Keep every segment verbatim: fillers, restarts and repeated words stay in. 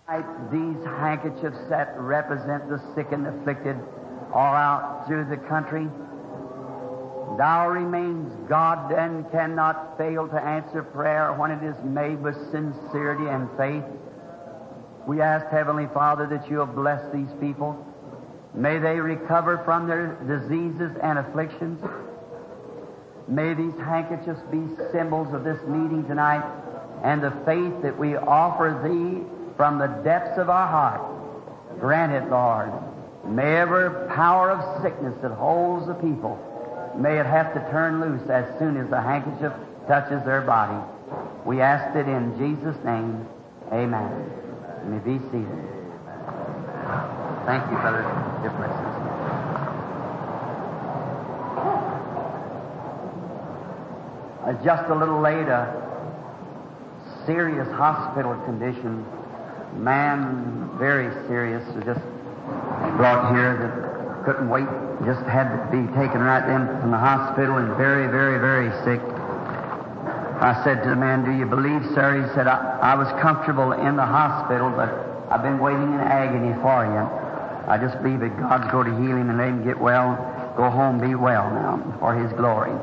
These handkerchiefs that represent the sick and afflicted all out through the country. Thou remains God and cannot fail to answer prayer when it is made with sincerity and faith. We ask, Heavenly Father, that You will bless these people. May they recover from their diseases and afflictions. May these handkerchiefs be symbols of this meeting tonight and the faith that we offer Thee from the depths of our heart. Grant it, Lord. May every power of sickness that holds the people, may it have to turn loose as soon as the handkerchief touches their body. We ask it in Jesus' name. Amen. You may be seated. Thank you, Brother Differences. Uh, just a little late, a serious hospital condition. Man, very serious, was just brought here that couldn't wait, just had to be taken right then from the hospital and very, very, very sick. I said to the man, "Do you believe, sir?" He said, I, I was comfortable in the hospital, but I've been waiting in agony for you. I just believe that God's going to heal him and let him get well, go home, be well now, for His glory.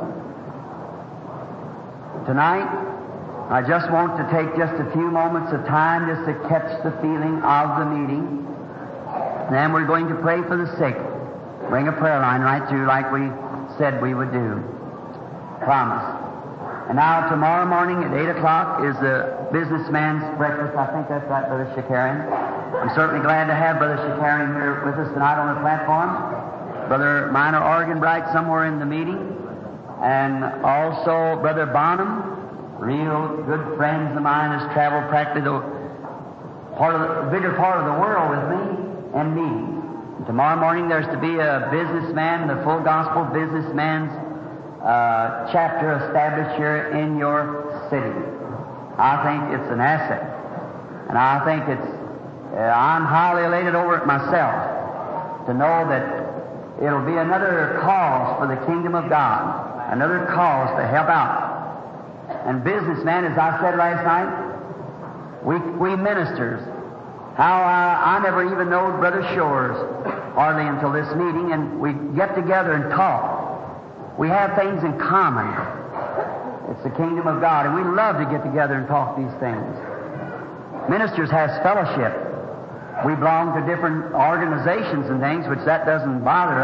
Tonight, I just want to take just a few moments of time just to catch the feeling of the meeting. Then we're going to pray for the sick. Bring a prayer line right through like we said we would do. Promise. And now tomorrow morning at eight o'clock is the businessman's breakfast. I think that's right, Brother Shakarian. I'm certainly glad to have Brother Shakarian here with us tonight on the platform. Brother Minor Organ-Bright somewhere in the meeting. And also Brother Bonham, real good friends of mine, has traveled practically the part of the bigger part of the world with me and me. And tomorrow morning there's to be a businessman, the Full Gospel Businessman's uh, chapter established here in your city. I think it's an asset. And I think it's, uh, I'm highly elated over it myself to know that it'll be another cause for the kingdom of God, another cause to help out. And businessmen, as I said last night, we, we ministers, how I, I never even knowed Brother Shores hardly until this meeting, and we get together and talk. We have things in common. It's the kingdom of God, and we love to get together and talk these things. Ministers has fellowship. We belong to different organizations and things, which that doesn't bother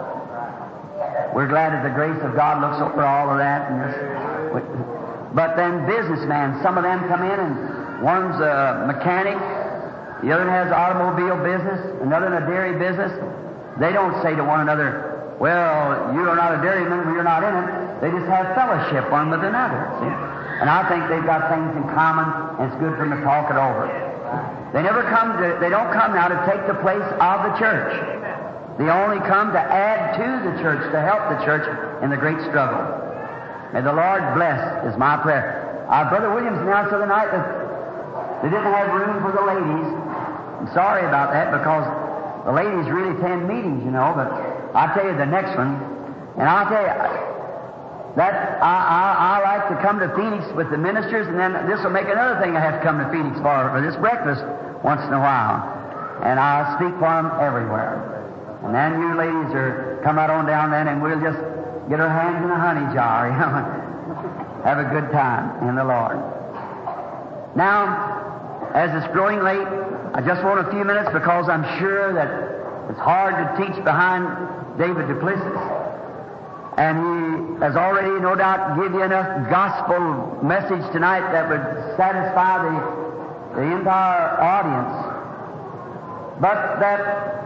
us. We're glad that the grace of God looks over all of that. And this, but then businessmen, some of them come in, and one's a mechanic, the other has automobile business, another in a dairy business. They don't say to one another, "Well, you are not a dairyman, you're not in it." They just have fellowship one with another. See? And I think they've got things in common, and it's good for them to talk it over. They never come to, they don't come now to take the place of the church. They only come to add to the church, to help the church in the great struggle. May the Lord bless, is my prayer. Our Brother Williams announced the other night that they didn't have room for the ladies. I'm sorry about that, because the ladies really attend meetings, you know, but I'll tell you the next one, and I'll tell you that I, I, I like to come to Phoenix with the ministers, and then this will make another thing I have to come to Phoenix for, for this breakfast once in a while. And I'll speak for them everywhere. And then you ladies are come right on down then, and we'll just get our hands in a honey jar, you know, have a good time in the Lord. Now, as it's growing late, I just want a few minutes, because I'm sure that it's hard to teach behind David Duplessis. And he has already, no doubt, give you enough gospel message tonight that would satisfy the, the entire audience. But that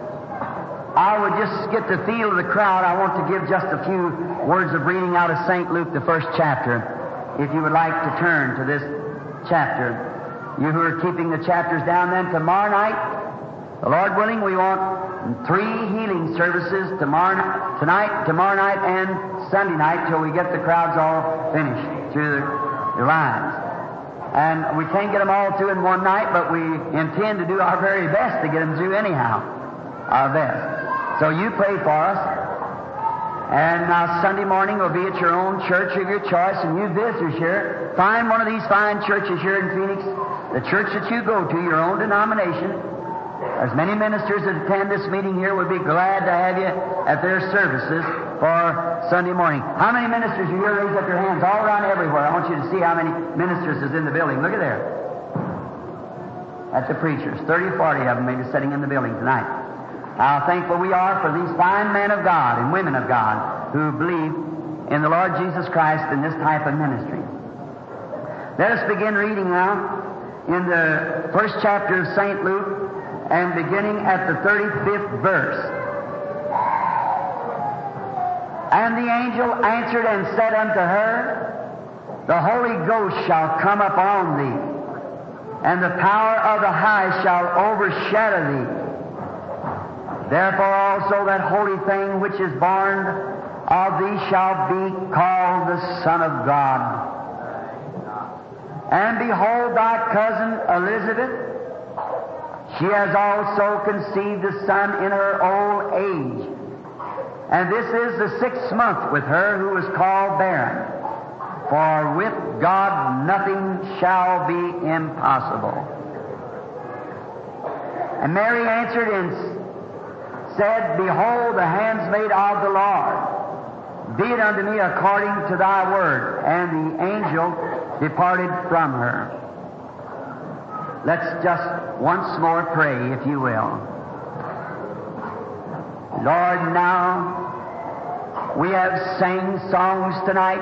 I would just get the feel of the crowd. I want to give just a few words of reading out of Saint Luke, the first chapter, if you would like to turn to this chapter. You who are keeping the chapters down, then tomorrow night, the Lord willing, we want three healing services tomorrow, tonight, tomorrow night, and Sunday night, till we get the crowds all finished through the, the lines. And we can't get them all through in one night, but we intend to do our very best to get them through anyhow, our best. So you pray for us. And now Sunday morning will be at your own church of your choice, and you visitors here, find one of these fine churches here in Phoenix The church that you go to, your own denomination, as many ministers that attend this meeting here would be glad to have you at their services for Sunday morning. How many ministers you hear raise up your hands all around everywhere? I want you to see how many ministers is in the building. Look at there. That's the preachers. thirty or forty of them maybe sitting in the building tonight. How thankful we are for these fine men of God and women of God who believe in the Lord Jesus Christ in this type of ministry. Let us begin reading now in the first chapter of Saint Luke and beginning at the thirty-fifth verse. And the angel answered and said unto her, The Holy Ghost shall come upon thee, and the power of the High shall overshadow thee. Therefore also that holy thing which is born of thee shall be called the Son of God. And behold, thy cousin Elizabeth, she has also conceived a son in her old age. And this is the sixth month with her who is called barren. For with God nothing shall be impossible. And Mary answered and said, Behold, the handmaid of the Lord, be it unto me according to thy word. And the angel departed from her. Let's just once more pray, if you will. Lord, now we have sang songs tonight.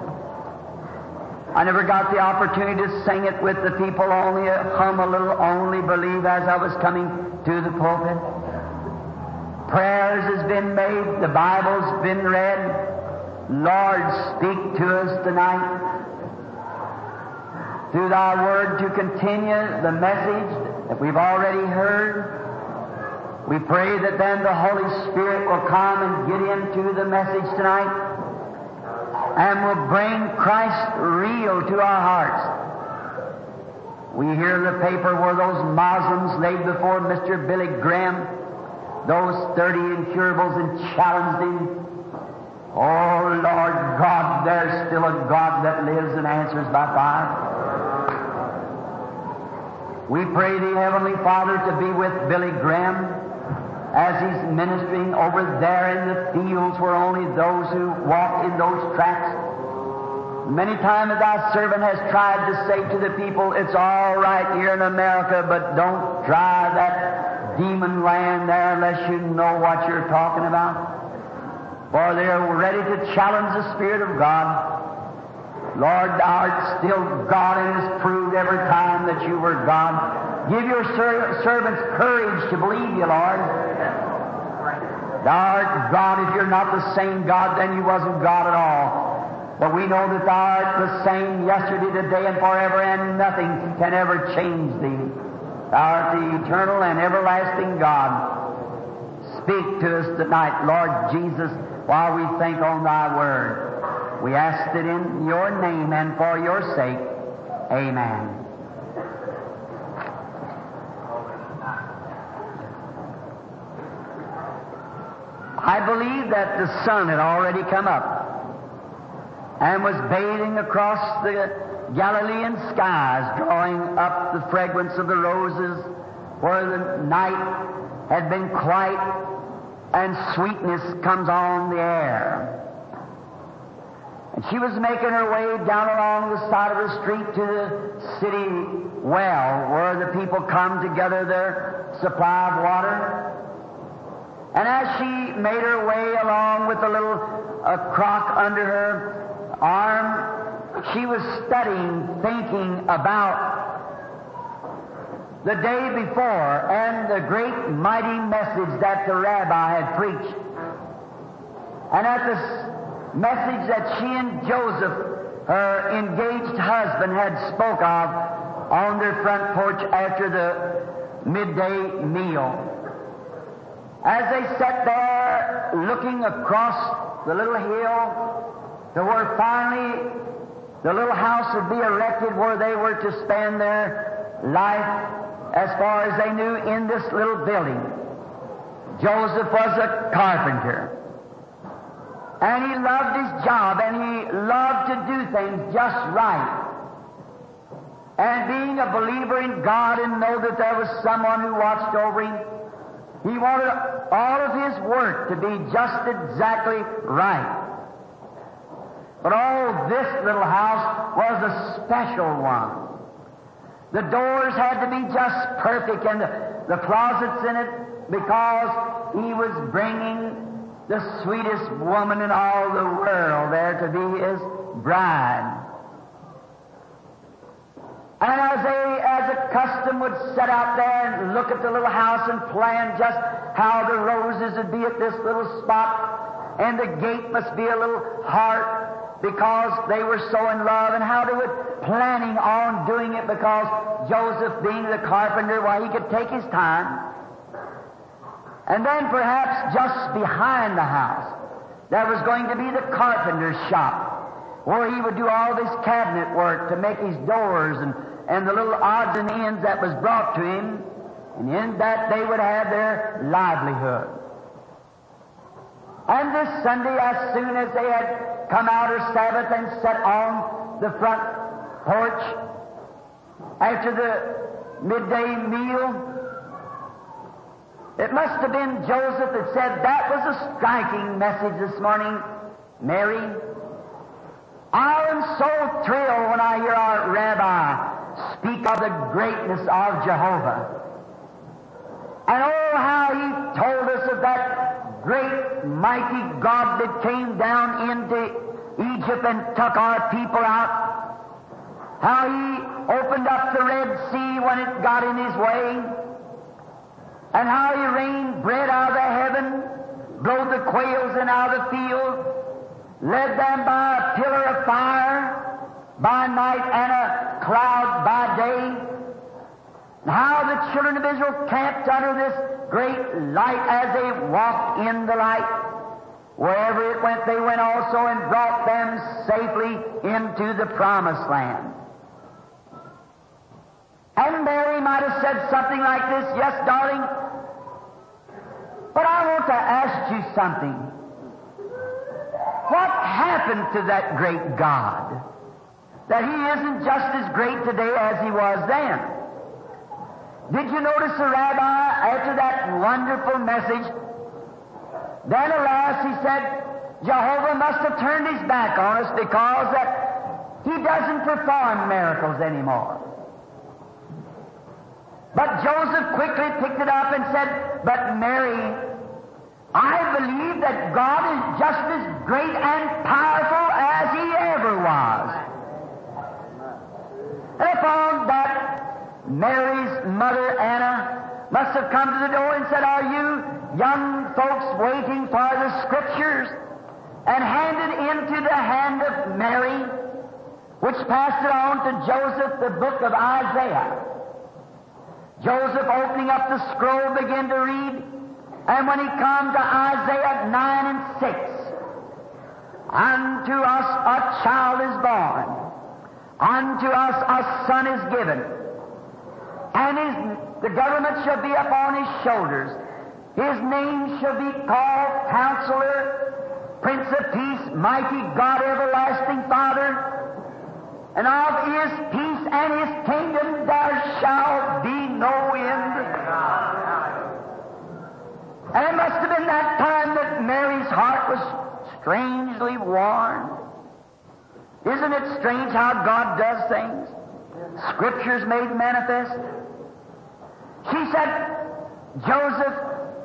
I never got the opportunity to sing it with the people, only hum a little, only believe as I was coming to the pulpit. Prayers has been made, the Bible's been read. Lord, speak to us tonight through thy word to continue the message that we've already heard. We pray that then the Holy Spirit will come and get into the message tonight and will bring Christ real to our hearts. We hear in the paper where those Muslims laid before Mister Billy Graham those thirty incurables and challenged him. Oh, Lord God, there's still a God that lives and answers by fire. We pray the Heavenly Father to be with Billy Graham as he's ministering over there in the fields where only those who walk in those tracks. Many times thy servant has tried to say to the people, it's all right here in America, but don't try that demon land there unless you know what you're talking about. For they're ready to challenge the Spirit of God. Lord, thou art still God and has proved every time that you were God. Give your ser- servants courage to believe you, Lord. Thou art God. If you're not the same God, then you wasn't God at all. But we know that thou art the same yesterday, today, and forever, and nothing can ever change thee. Thou art the eternal and everlasting God. Speak to us tonight, Lord Jesus, while we think on thy word. We ask it in your name and for your sake. Amen. I believe that the sun had already come up and was bathing across the Galilean skies, drawing up the fragrance of the roses where the night had been quiet and sweetness comes on the air. And she was making her way down along the side of the street to the city well, where the people come to gather their supply of water. And as she made her way along with a little uh, crock under her arm, she was studying, thinking about the day before and the great mighty message that the rabbi had preached. And at this message that she and Joseph, her engaged husband, had spoke of on their front porch after the midday meal. As they sat there looking across the little hill to where finally the little house would be erected where they were to spend their life as far as they knew in this little building. Joseph was a carpenter. And he loved his job, and he loved to do things just right. and being a believer in God and know that there was someone who watched over him, he wanted all of his work to be just exactly right. But oh, this little house was a special one. The doors had to be just perfect, and the, the closets in it, because he was bringing the sweetest woman in all the world there to be his bride. And as they, as a custom, would sit out there and look at the little house and plan just how the roses would be at this little spot, and the gate must be a little heart because they were so in love, and how they were planning on doing it because Joseph, being the carpenter, why, he could take his time. And then perhaps just behind the house there was going to be the carpenter's shop, where he would do all this cabinet work to make his doors and, and the little odds and ends that was brought to him, and in that they would have their livelihood. And this Sunday, as soon as they had come out of Sabbath and sat on the front porch after the midday meal, it must have been Joseph that said, "That was a striking message this morning, Mary. I am so thrilled when I hear our rabbi speak of the greatness of Jehovah. And oh, how he told us of that great, mighty God that came down into Egypt and took our people out. How he opened up the Red Sea when it got in his way. And how he rained bread out of the heaven, drove the quails in out of the field, led them by a pillar of fire by night and a cloud by day. And how the children of Israel camped under this great light as they walked in the light. Wherever it went, they went also and brought them safely into the promised land." And Mary might have said something like this, "Yes, darling, but I want to ask you something. What happened to that great God? That he isn't just as great today as he was then?" Did you notice the rabbi, after that wonderful message, then alas, he said, Jehovah must have turned his back on us because that he doesn't perform miracles anymore. But Joseph quickly picked it up and said, "But Mary, I believe that God is just as great and powerful as he ever was." And upon that, Mary's mother, Anna, must have come to the door and said, "Are you young folks waiting for the Scriptures?" And handed into the hand of Mary, which passed it on to Joseph, the book of Isaiah. Joseph, opening up the scroll, began to read, and when he come to Isaiah nine and six, "Unto us a child is born, unto us a son is given, and his, the government shall be upon his shoulders. His name shall be called Counselor, Prince of Peace, Mighty God, Everlasting Father. And of his peace and his kingdom there shall be no end." And it must have been that time that Mary's heart was strangely warmed. Isn't it strange how God does things? Scriptures made manifest. She said, "Joseph,"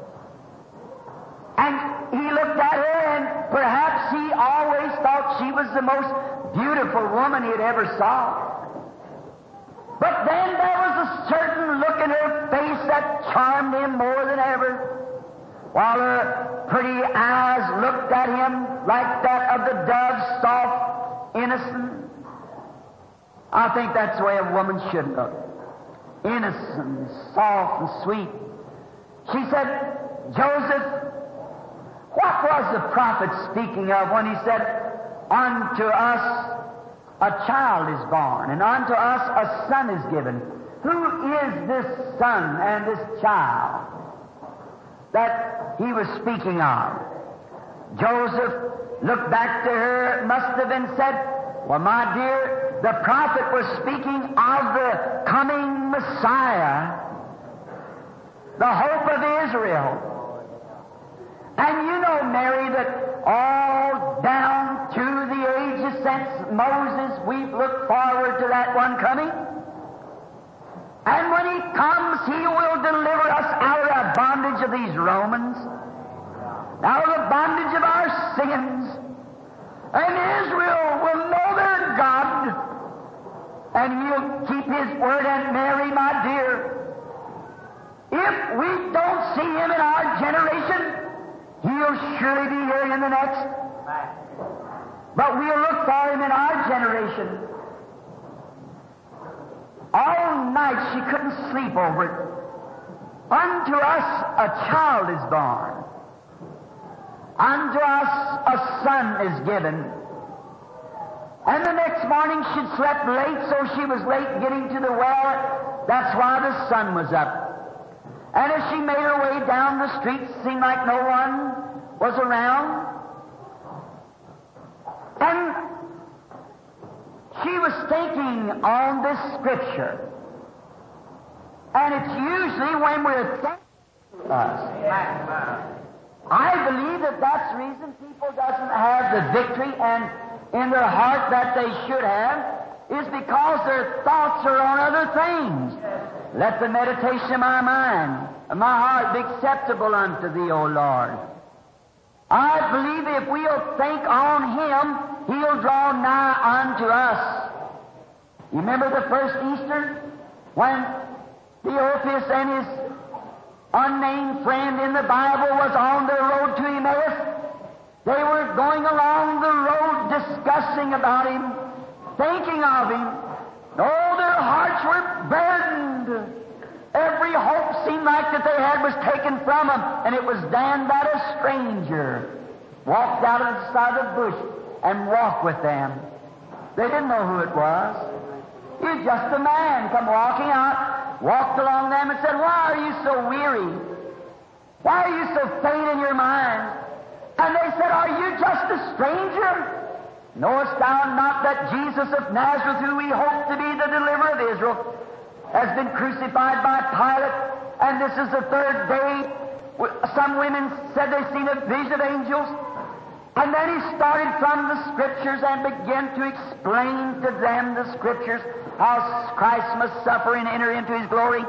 and he looked at her, and perhaps he always thought she was the most beautiful woman he had ever saw. But then there was a certain look in her face that charmed him more than ever, while her pretty eyes looked at him like that of the dove, soft, innocent. I think that's the way a woman should look. Innocent, soft, and sweet. She said, "Joseph, what was the prophet speaking of when he said, 'Unto us a child is born, and unto us a son is given'? Who is this son and this child that he was speaking of?" Joseph looked back to her, must have been said, "Well, my dear, the prophet was speaking of the coming Messiah, the hope of Israel. And you know, Mary, that all down through the ages since Moses, we've looked forward to that one coming. And when He comes, He will deliver us out of the bondage of these Romans, out of the bondage of our sins. And Israel will know their God, and He'll keep His word. And Mary, my dear, if we don't see Him in our generation, He'll surely be here in the next. But we'll look for Him in our generation. All night she couldn't sleep over it. Unto us a child is born. Unto us a son is given. And the next morning she'd slept late, so she was late getting to the well. That's why the sun was up. And as she made her way down the street, it seemed like no one was around. And she was thinking on this scripture. And it's usually when we're thinking us. I believe that that's the reason people doesn't have the victory and in their heart that they should have, is because their thoughts are on other things. Let the meditation of my mind and my heart be acceptable unto Thee, O Lord. I believe if we'll think on Him, He'll draw nigh unto us. You remember the first Easter when Theophilus and his unnamed friend in the Bible was on their road to Emmaus? They were going along the road discussing about Him, thinking of Him. Oh, their hearts were burdened. Every hope seemed like that they had was taken from them, and it was then that a stranger walked out of the side of the bush and walked with them. They didn't know who it was. He was just a man come walking out, walked along them and said, "Why are you so weary? Why are you so faint in your mind?" And they said, "Are you just a stranger? Knowest thou not that Jesus of Nazareth, who we hope to be the deliverer of Israel, has been crucified by Pilate, and this is the third day?" Some women said they seen a vision of angels. And then he started from the Scriptures and began to explain to them the Scriptures, how Christ must suffer and enter into His glory.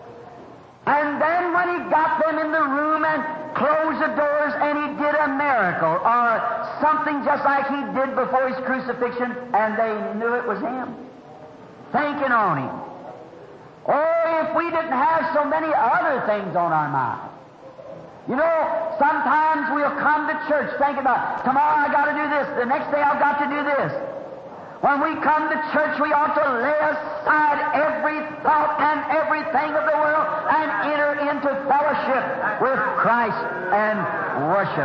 And then when he got them in the room and closed the doors, and he did a miracle, or something just like he did before his crucifixion, and they knew it was him, thinking on him. Oh, if we didn't have so many other things on our mind. You know, sometimes we'll come to church thinking about, tomorrow I got to do this, the next day I've got to do this. When we come to church, we ought to lay aside every thought and everything of the world and enter into fellowship with Christ and worship.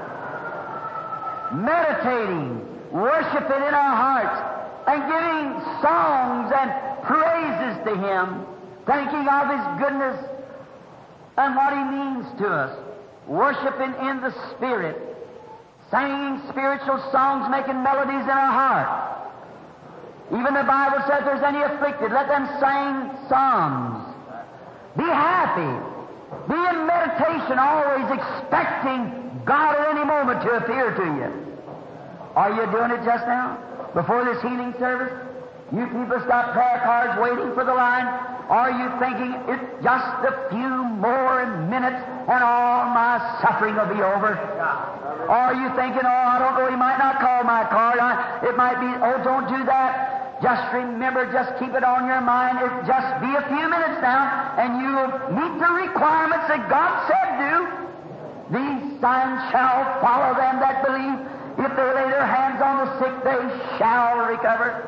Meditating, worshiping in our hearts, and giving songs and praises to Him, thinking of His goodness and what He means to us. Worshiping in the Spirit, singing spiritual songs, making melodies in our heart. Even the Bible says, if there's any afflicted, let them sing psalms. Be happy. Be in meditation, always expecting God at any moment to appear to you. Are you doing it just now? Before this healing service? You people got prayer cards waiting for the line. Are you thinking it's just a few more minutes and all my suffering will be over? Are you thinking, oh, I don't know, he might not call my card. I, it might be, oh, don't do that. Just remember, just keep it on your mind. It just be a few minutes now, and you'll meet the requirements that God said do. These signs shall follow them that believe. If they lay their hands on the sick, they shall recover.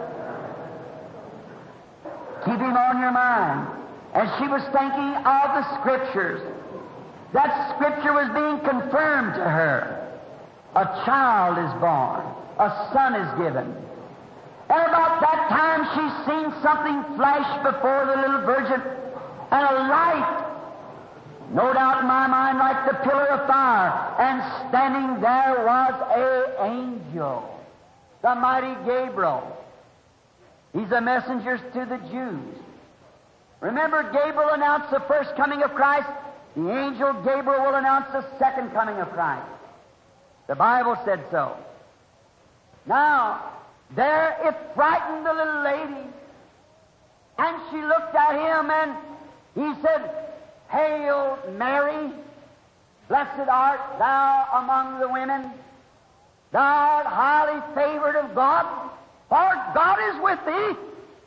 Keep Him on your mind. And she was thinking of the Scriptures. That Scripture was being confirmed to her. A child is born. A son is given. And about that time she's seen something flash before the little virgin, and a light, no doubt in my mind, like the pillar of fire. And standing there was an angel, the mighty Gabriel. He's a messenger to the Jews. Remember, Gabriel announced the first coming of Christ. The angel Gabriel will announce the second coming of Christ. The Bible said so. Now, there it frightened the little lady. And she looked at him and he said, Hail Mary, blessed art thou among the women. Thou art highly favored of God, for God is with thee.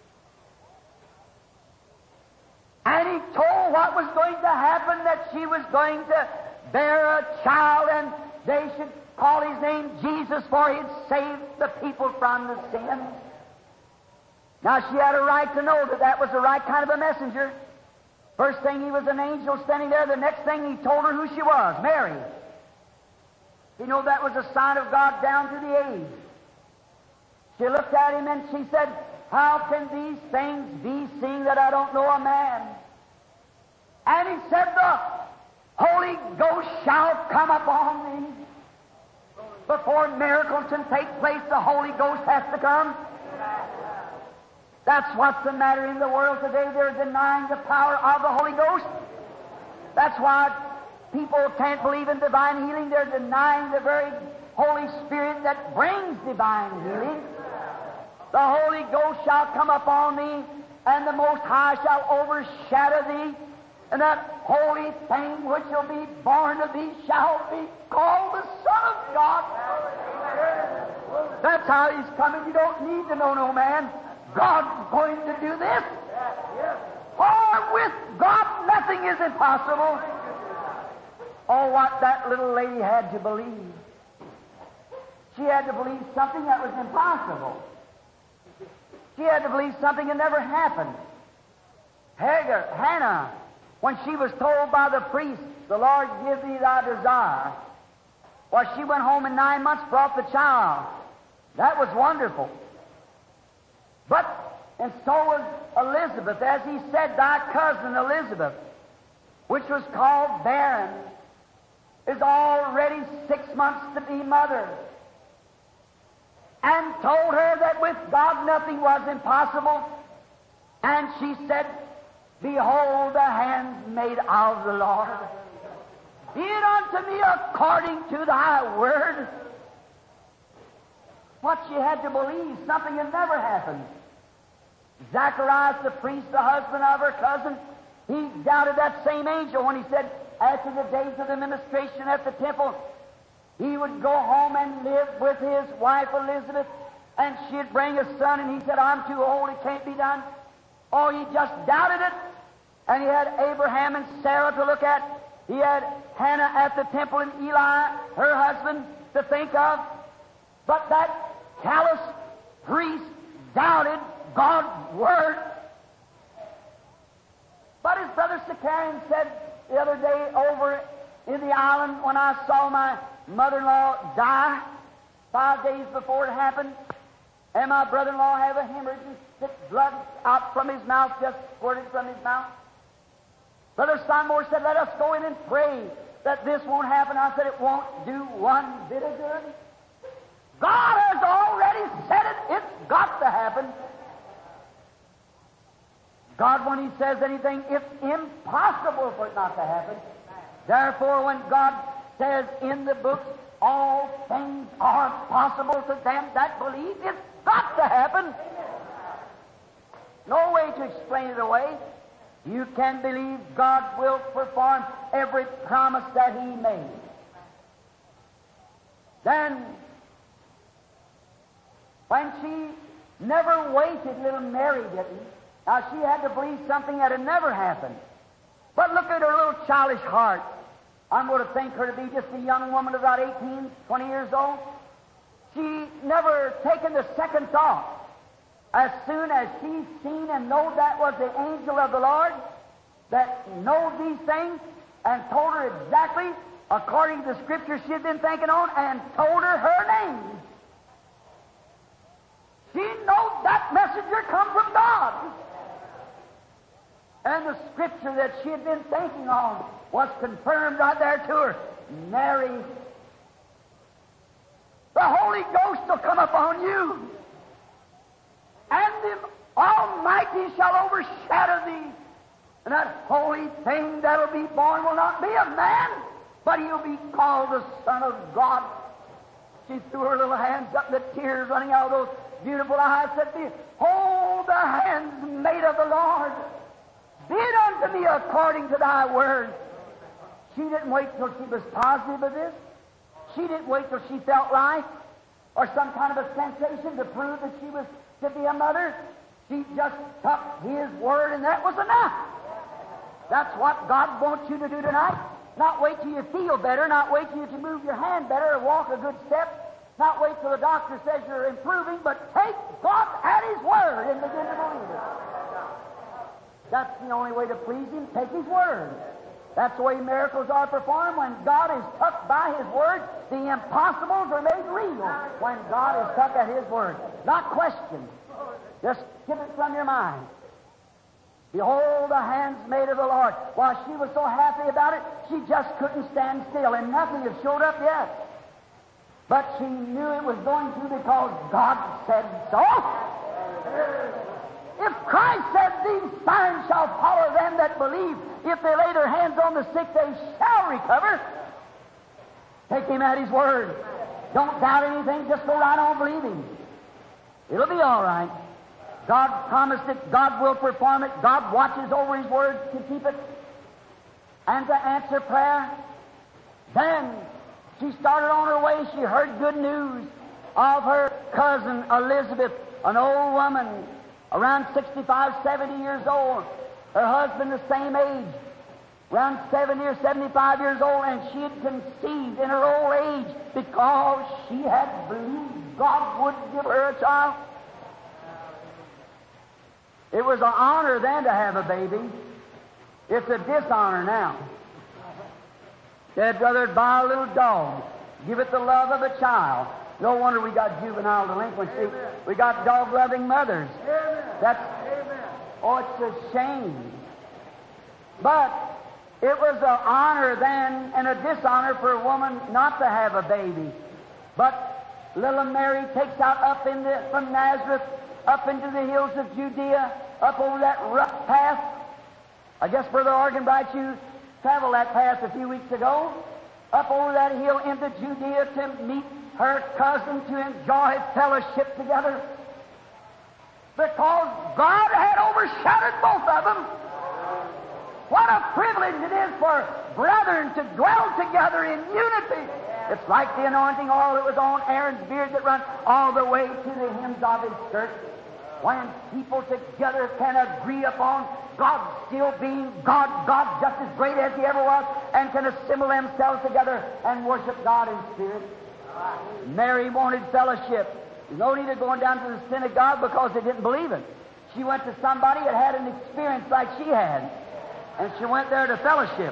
And he told what was going to happen, that she was going to bear a child, and they should call his name Jesus, for he'd save the people from the sin. Now, she had a right to know that that was the right kind of a messenger. First thing, he was an angel standing there. The next thing, he told her who she was, Mary. You know, that was a sign of God down to the age. She looked at him and she said, How can these things be, seeing that I don't know a man? And he said, The Holy Ghost shall come upon thee. Before miracles can take place, the Holy Ghost has to come. That's what's the matter in the world today. They're denying the power of the Holy Ghost. That's why people can't believe in divine healing. They're denying the very Holy Spirit that brings divine healing. The Holy Ghost shall come upon thee, and the Most High shall overshadow thee, and that holy thing which shall be born of thee shall be called the Son of God. That's how he's coming. You don't need to know no man. God's going to do this. For with God nothing is impossible. Oh, what that little lady had to believe. She had to believe something that was impossible. She had to believe something that never happened. Hagar, Hannah, when she was told by the priest, the Lord give thee thy desire, well, she went home in nine months, brought the child. That was wonderful. But, and so was Elizabeth, as he said, thy cousin Elizabeth, which was called barren, is already six months to be mother. And told her that with God nothing was impossible. And she said, Behold the handmaid of the Lord. Be it unto me according to thy word. What she had to believe, something had never happened. Zacharias, the priest, the husband of her cousin, he doubted that same angel when he said, after the days of the ministration at the temple, he would go home and live with his wife Elizabeth, and she'd bring a son, and he said, I'm too old, it can't be done. Oh, he just doubted it. And he had Abraham and Sarah to look at. He had Hannah at the temple and Eli, her husband, to think of. But that callous priest doubted God's word. But his brother Sicarian said the other day over in the island when I saw my mother-in-law die five days before it happened, and my brother-in-law have a hemorrhage and spit blood out from his mouth, just squirted from his mouth. Brother Sonmore said, let us go in and pray that this won't happen. I said, it won't do one bit of good. God has already said it. It's got to happen. God, when He says anything, it's impossible for it not to happen. Therefore, when God says in the book, all things are possible to them that believe, it's got to happen. No way to explain it away. You can believe God will perform every promise that He made. Then, when she never waited, little Mary didn't. Now, she had to believe something that had never happened. But look at her little childish heart. I'm going to think her to be just a young woman about eighteen, twenty years old. She never taken the second thought. As soon as she seen and know that was the angel of the Lord that knowed these things and told her exactly according to the Scripture she had been thinking on and told her her name, she knowed that messenger come from God. And the Scripture that she had been thinking on was confirmed right there to her. Mary, the Holy Ghost will come upon you. And the Almighty shall overshadow thee. And that holy thing that'll be born will not be a man, but he'll be called the Son of God. She threw her little hands up, the tears running out of those beautiful eyes, said, Behold the hands made of the Lord. Be it unto me according to thy word. She didn't wait till she was positive of this. She didn't wait till she felt right or some kind of a sensation to prove that she was to be a mother. She just took His word, and that was enough. That's what God wants you to do tonight. Not wait till you feel better, not wait till you can move your hand better or walk a good step, not wait till the doctor says you're improving, but take God at His word and begin to believe it. That's the only way to please Him. Take His word. That's the way miracles are performed. When God is tuck by His word, the impossibles are made real. When God is tuck at His word. Not questioned. Just give it from your mind. Behold the hands made of the Lord. While she was so happy about it, she just couldn't stand still, and nothing had showed up yet. But she knew it was going to because God said so. If Christ said, These signs shall follow them that believe, if they lay their hands on the sick, they shall recover. Take Him at His word. Don't doubt anything, just go right on believing. It'll be all right. God promised it. God will perform it. God watches over His word to keep it and to answer prayer. Then she started on her way. She heard good news of her cousin Elizabeth, an old woman, around sixty-five, seventy years old. Her husband the same age, around seventy or seventy-five years old, and she had conceived in her old age because she had believed God would give her a child. It was an honor then to have a baby. It's a dishonor now. They'd rather buy a little dog, give it the love of a child. No wonder we got juvenile delinquency. Amen. We got dog-loving mothers. Amen. That's, Amen. Oh, it's a shame. But it was an honor then and a dishonor for a woman not to have a baby. But little Mary takes out up in the, from Nazareth up into the hills of Judea, up over that rough path. I guess Brother Arganbright, you traveled that path a few weeks ago. Up over that hill into Judea to meet her cousin, to enjoy fellowship together. Because God had overshadowed both of them. What a privilege it is for brethren to dwell together in unity. It's like the anointing oil that was on Aaron's beard that ran all the way to the hems of his skirt. When people together can agree upon God still being God, God just as great as He ever was, and can assemble themselves together and worship God in spirit. Mary wanted fellowship. There's no need of going down to the synagogue because they didn't believe it. She went to somebody that had an experience like she had, and she went there to fellowship.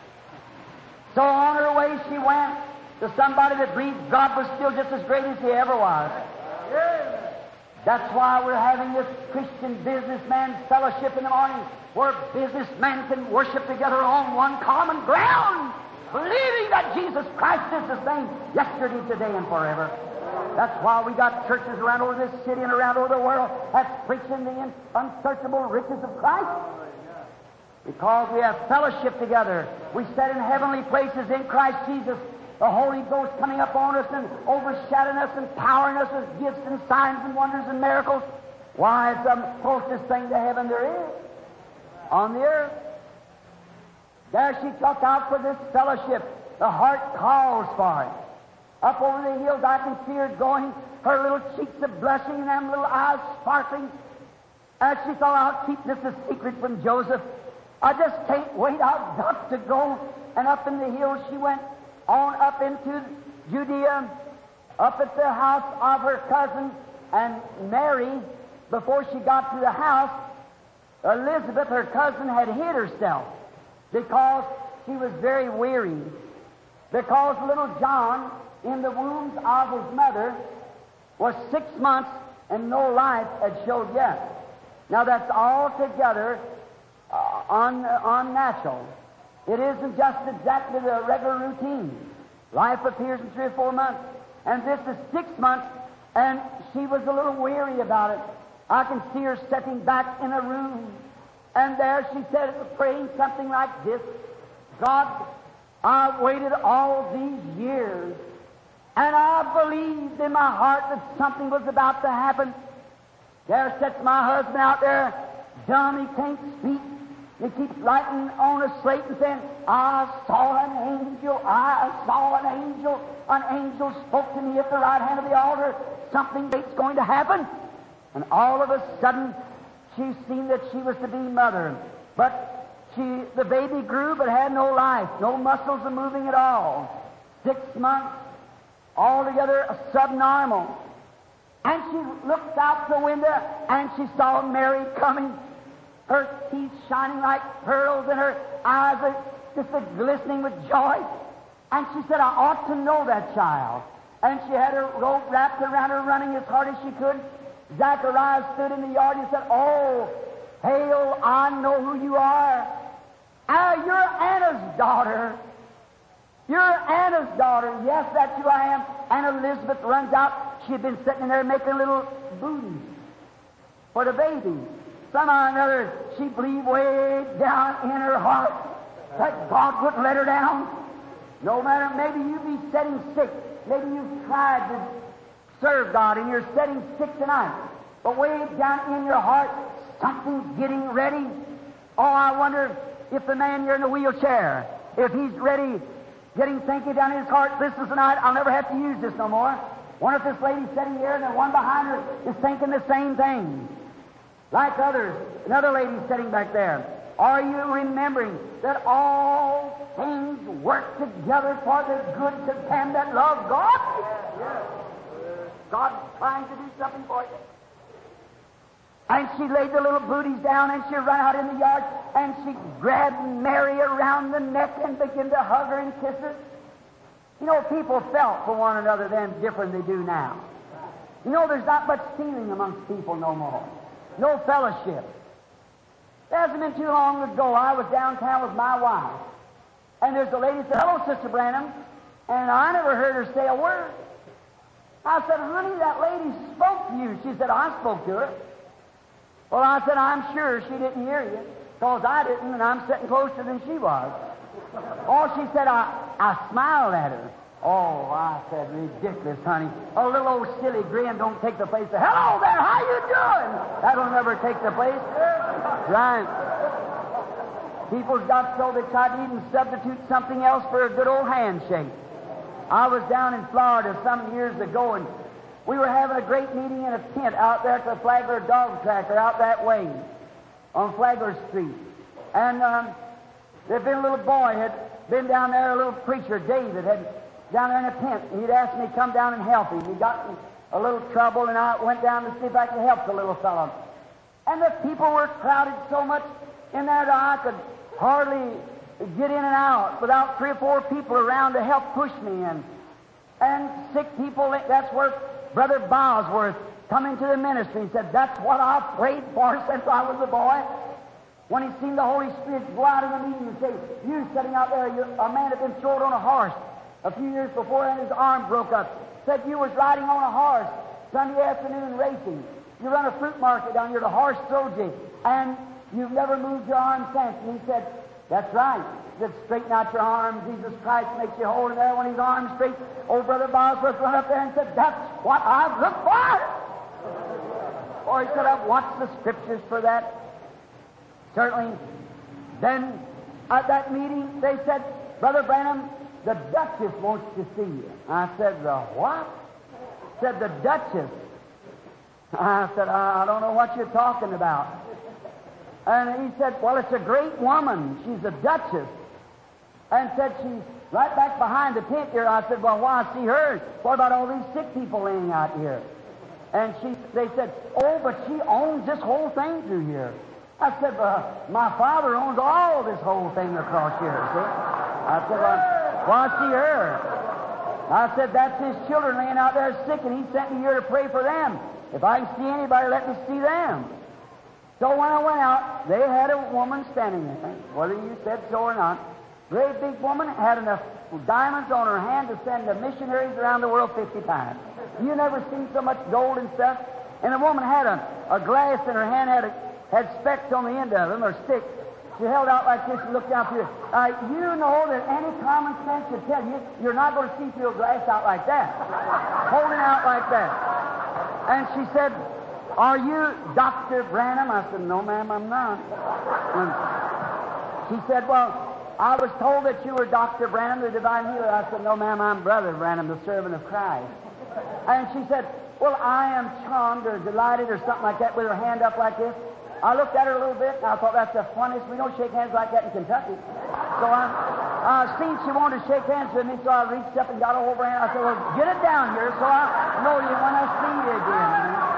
So on her way she went to somebody that believed God was still just as great as He ever was. That's why we're having this Christian businessman fellowship in the morning, where businessmen can worship together on one common ground, believing that Jesus Christ is the same yesterday, today, and forever. That's why we got churches around over this city and around over the world that's preaching the unsearchable riches of Christ. Because we have fellowship together. We sit in heavenly places in Christ Jesus. The Holy Ghost coming upon us and overshadowing us and powering us with gifts and signs and wonders and miracles. Why, it's the closest thing to heaven there is on the earth. There she took out for this fellowship. The heart calls for it. Up over the hills, I can see her going, her little cheeks are blushing and them little eyes sparkling. As she thought, I'll keep this a secret from Joseph. I just can't wait. I've got to go. And up in the hills she went, on up into Judea, up at the house of her cousin. And Mary, before she got to the house, Elizabeth, her cousin, had hid herself because she was very weary. Because little John, in the wombs of his mother, was six months and no life had showed yet. Now that's altogether uh, un, unnatural. It isn't just exactly the regular routine. Life appears in three or four months, and this is six months, and she was a little weary about it. I can see her sitting back in a room, and there she said, praying something like this: God, I've waited all these years, and I believed in my heart that something was about to happen. There sits my husband out there, dumb, he can't speak. He keeps writing on a slate and saying, I saw an angel, I saw an angel. An angel spoke to me at the right hand of the altar. Something great's going to happen. And all of a sudden, she seen that she was to be mother. But she, the baby grew but had no life. No muscles are moving at all. Six months, altogether subnormal. And she looked out the window and she saw Mary coming. Her teeth shining like pearls and her eyes are just a glistening with joy. And she said, I ought to know that child. And she had her robe wrapped around her, running as hard as she could. Zacharias stood in the yard and said, Oh, hail, I know who you are. Ah, you're Anna's daughter. You're Anna's daughter. Yes, that's who I am. And Elizabeth runs out. She had been sitting there making little booties for the baby. Somehow or another, she believed way down in her heart that God wouldn't let her down. No matter, maybe you be sitting sick. Maybe you've tried to serve God and you're sitting sick tonight. But way down in your heart, something's getting ready. Oh, I wonder if the man here in the wheelchair, if he's ready, getting thinking down in his heart, this is the night I'll never have to use this no more. Wonder if this lady's sitting here and the one behind her is thinking the same thing. Like others, another lady sitting back there. Are you remembering that all things work together for the good to them that love God? Yes. God's trying to do something for you. And she laid the little booties down and she ran out in the yard and she grabbed Mary around the neck and began to hug her and kiss her. You know, people felt for one another then different than they do now. You know, there's not much feeling amongst people no more. No fellowship. It hasn't been too long ago, I was downtown with my wife. And there's a lady who said, Hello, Sister Branham. And I never heard her say a word. I said, Honey, that lady spoke to you. She said, I spoke to her. Well, I said, I'm sure she didn't hear you, because I didn't, and I'm sitting closer than she was. Oh, she said, I, I smiled at her. Oh, I said, ridiculous, honey. A little old silly grin don't take the place of, Hello there, how you doing? That'll never take the place. Right. People's got so they try to even substitute something else for a good old handshake. I was down in Florida some years ago, and we were having a great meeting in a tent out there at the Flagler Dog Tracker out that way on Flagler Street. And um, there'd been a little boy had been down there, a little preacher, David, had down there in a tent, and he'd asked me to come down and help him. He got in a little trouble, and I went down to see if I could help the little fellow. And the people were crowded so much in there that I could hardly get in and out without three or four people around to help push me in. And sick people, that's where Brother Bosworth come into the ministry and said, That's what I've prayed for since I was a boy. When he seen the Holy Spirit go out in the meeting and say, You sitting out there, you're, a man had been thrown on a horse a few years before and his arm broke up. Said you was riding on a horse Sunday afternoon racing. You run a fruit market down here, the horse throwed you, and you've never moved your arm since. And he said, That's right. He said, Straighten out your arms. Jesus Christ makes you hold there when his arm's straight. Old Brother Bosworth run up there and said, That's what I've looked for. Or he said, I've watched the scriptures for that. Certainly. Then at that meeting, they said, Brother Branham, the Duchess wants to see you. I said, The what? Said, The Duchess. I said, I don't know what you're talking about. And he said, Well, it's a great woman. She's a Duchess. And said, She's right back behind the tent here. I said, Well, why see her? What about all these sick people laying out here? And she, they said, Oh, but she owns this whole thing through here. I said, well, my father owns all this whole thing across here, see? I said, well, why see her? I said, that's his children laying out there sick, and he sent me here to pray for them. If I can see anybody, let me see them. So when I went out, they had a woman standing there, whether you said so or not. Great big woman, had enough diamonds on her hand to send the missionaries around the world fifty times. You never seen so much gold and stuff. And the woman had a, a glass in her hand, had, a, had specks on the end of them, or sticks. She held out like this and looked down through it. Uh, you know that any common sense would tell you you're not going to see through a glass out like that. Holding out like that. And she said, "Are you Doctor Branham?" I said, "No, ma'am, I'm not." And she said, "Well, I was told that you were Doctor Branham, the divine healer." I said, "No, ma'am, I'm Brother Branham, the servant of Christ." And she said, "Well, I am charmed or delighted," or something like that, with her hand up like this. I looked at her a little bit, and I thought, that's the funniest. We don't shake hands like that in Kentucky. So I, I seen she wanted to shake hands with me, so I reached up and got a hold of her hand. I said, "Well, get it down here so I know you when I see you again."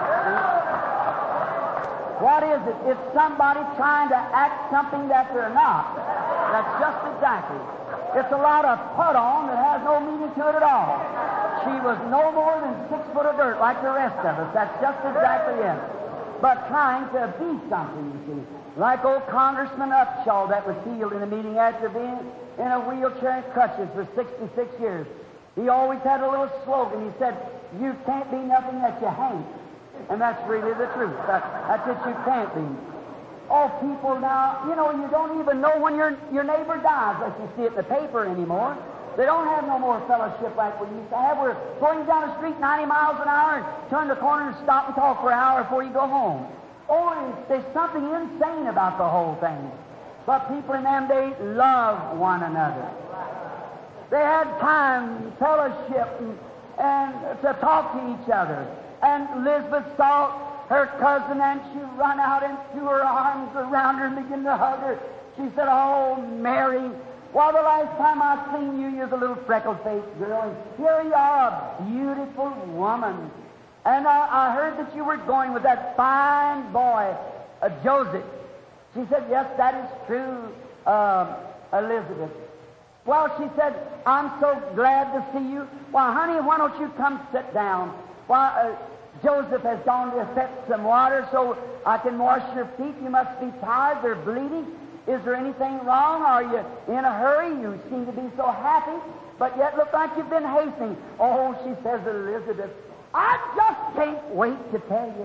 What is it? It's somebody trying to act something that they're not. That's just exactly. It's a lot of put-on that has no meaning to it at all. She was no more than six foot of dirt like the rest of us. That's just exactly it. But trying to be something, you see. Like old Congressman Upshaw that was healed in a meeting after being in a wheelchair and crutches for sixty-six years. He always had a little slogan. He said, "You can't be nothing that you ain't." And that's really the truth. That, that's it, you can't be. Oh, people now, you know, you don't even know when your, your neighbor dies unless you see it in the paper anymore. They don't have no more fellowship like we used to have. We're going down the street ninety miles an hour and turn the corner and stop and talk for an hour before you go home. Oh, there's something insane about the whole thing. But people in them days loved one another. They had time, fellowship, and, and to talk to each other. And Elizabeth saw her cousin, and she run out and threw her arms around her and began to hug her. She said, "Oh, Mary, well, the last time I seen you, you was a little freckle-faced girl, and here you are, a beautiful woman. And I, I heard that you were going with that fine boy, uh, Joseph." She said, "Yes, that is true, uh, Elizabeth." Well, she said, "I'm so glad to see you. Why, honey, why don't you come sit down? Why, uh, Joseph has gone to fetch some water so I can wash your feet. You must be tired. They're bleeding. Is there anything wrong? Are you in a hurry? You seem to be so happy, but yet look like you've been hastening." "Oh," she says, "Elizabeth, I just can't wait to tell you."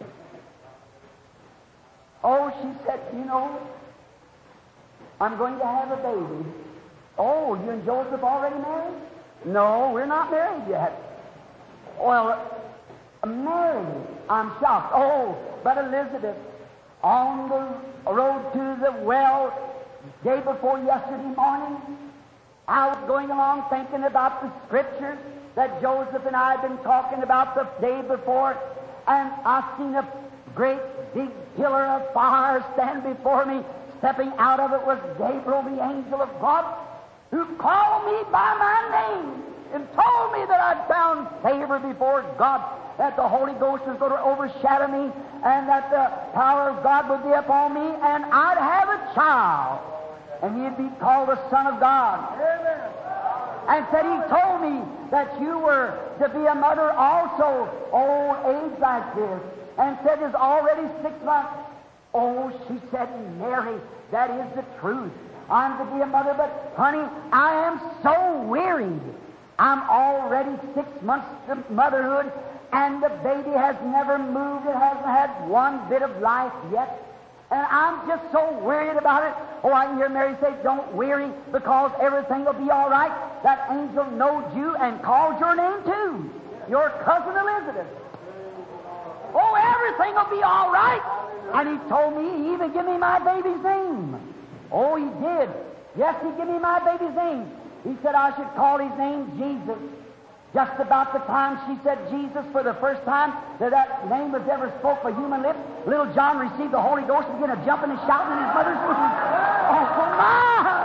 Oh, she said, "You know, I'm going to have a baby." "Oh, you and Joseph already married?" "No, we're not married yet." "Well, married." I'm shocked. "Oh, but Elizabeth, on the road to the well, day before yesterday morning, I was going along thinking about the scriptures that Joseph and I had been talking about the day before, and I seen a great big pillar of fire stand before me. Stepping out of it was Gabriel, the angel of God, who called me by my name and told me that I'd found favor before God, that the Holy Ghost was going to overshadow me, and that the power of God would be upon me, and I'd have a child, and he'd be called the Son of God. Amen. And said he told me that you were to be a mother also, old age like this, and said it's already six months. Oh, she said, "Mary, that is the truth. I'm to be a mother, but honey, I am so wearied. I'm already six months of motherhood, and the baby has never moved. It hasn't had one bit of life yet. And I'm just so worried about it." Oh, I can hear Mary say, "Don't worry, because everything will be all right. That angel knows you and called your name too, your cousin Elizabeth. Oh, everything will be all right." And he told me, he even gave me my baby's name. Oh, he did. Yes, he gave me my baby's name. He said I should call his name Jesus. Just about the time she said Jesus for the first time that that name was ever spoke by human lips, little John received the Holy Ghost and began to jumping and shouting in his mother's womb. Oh, my!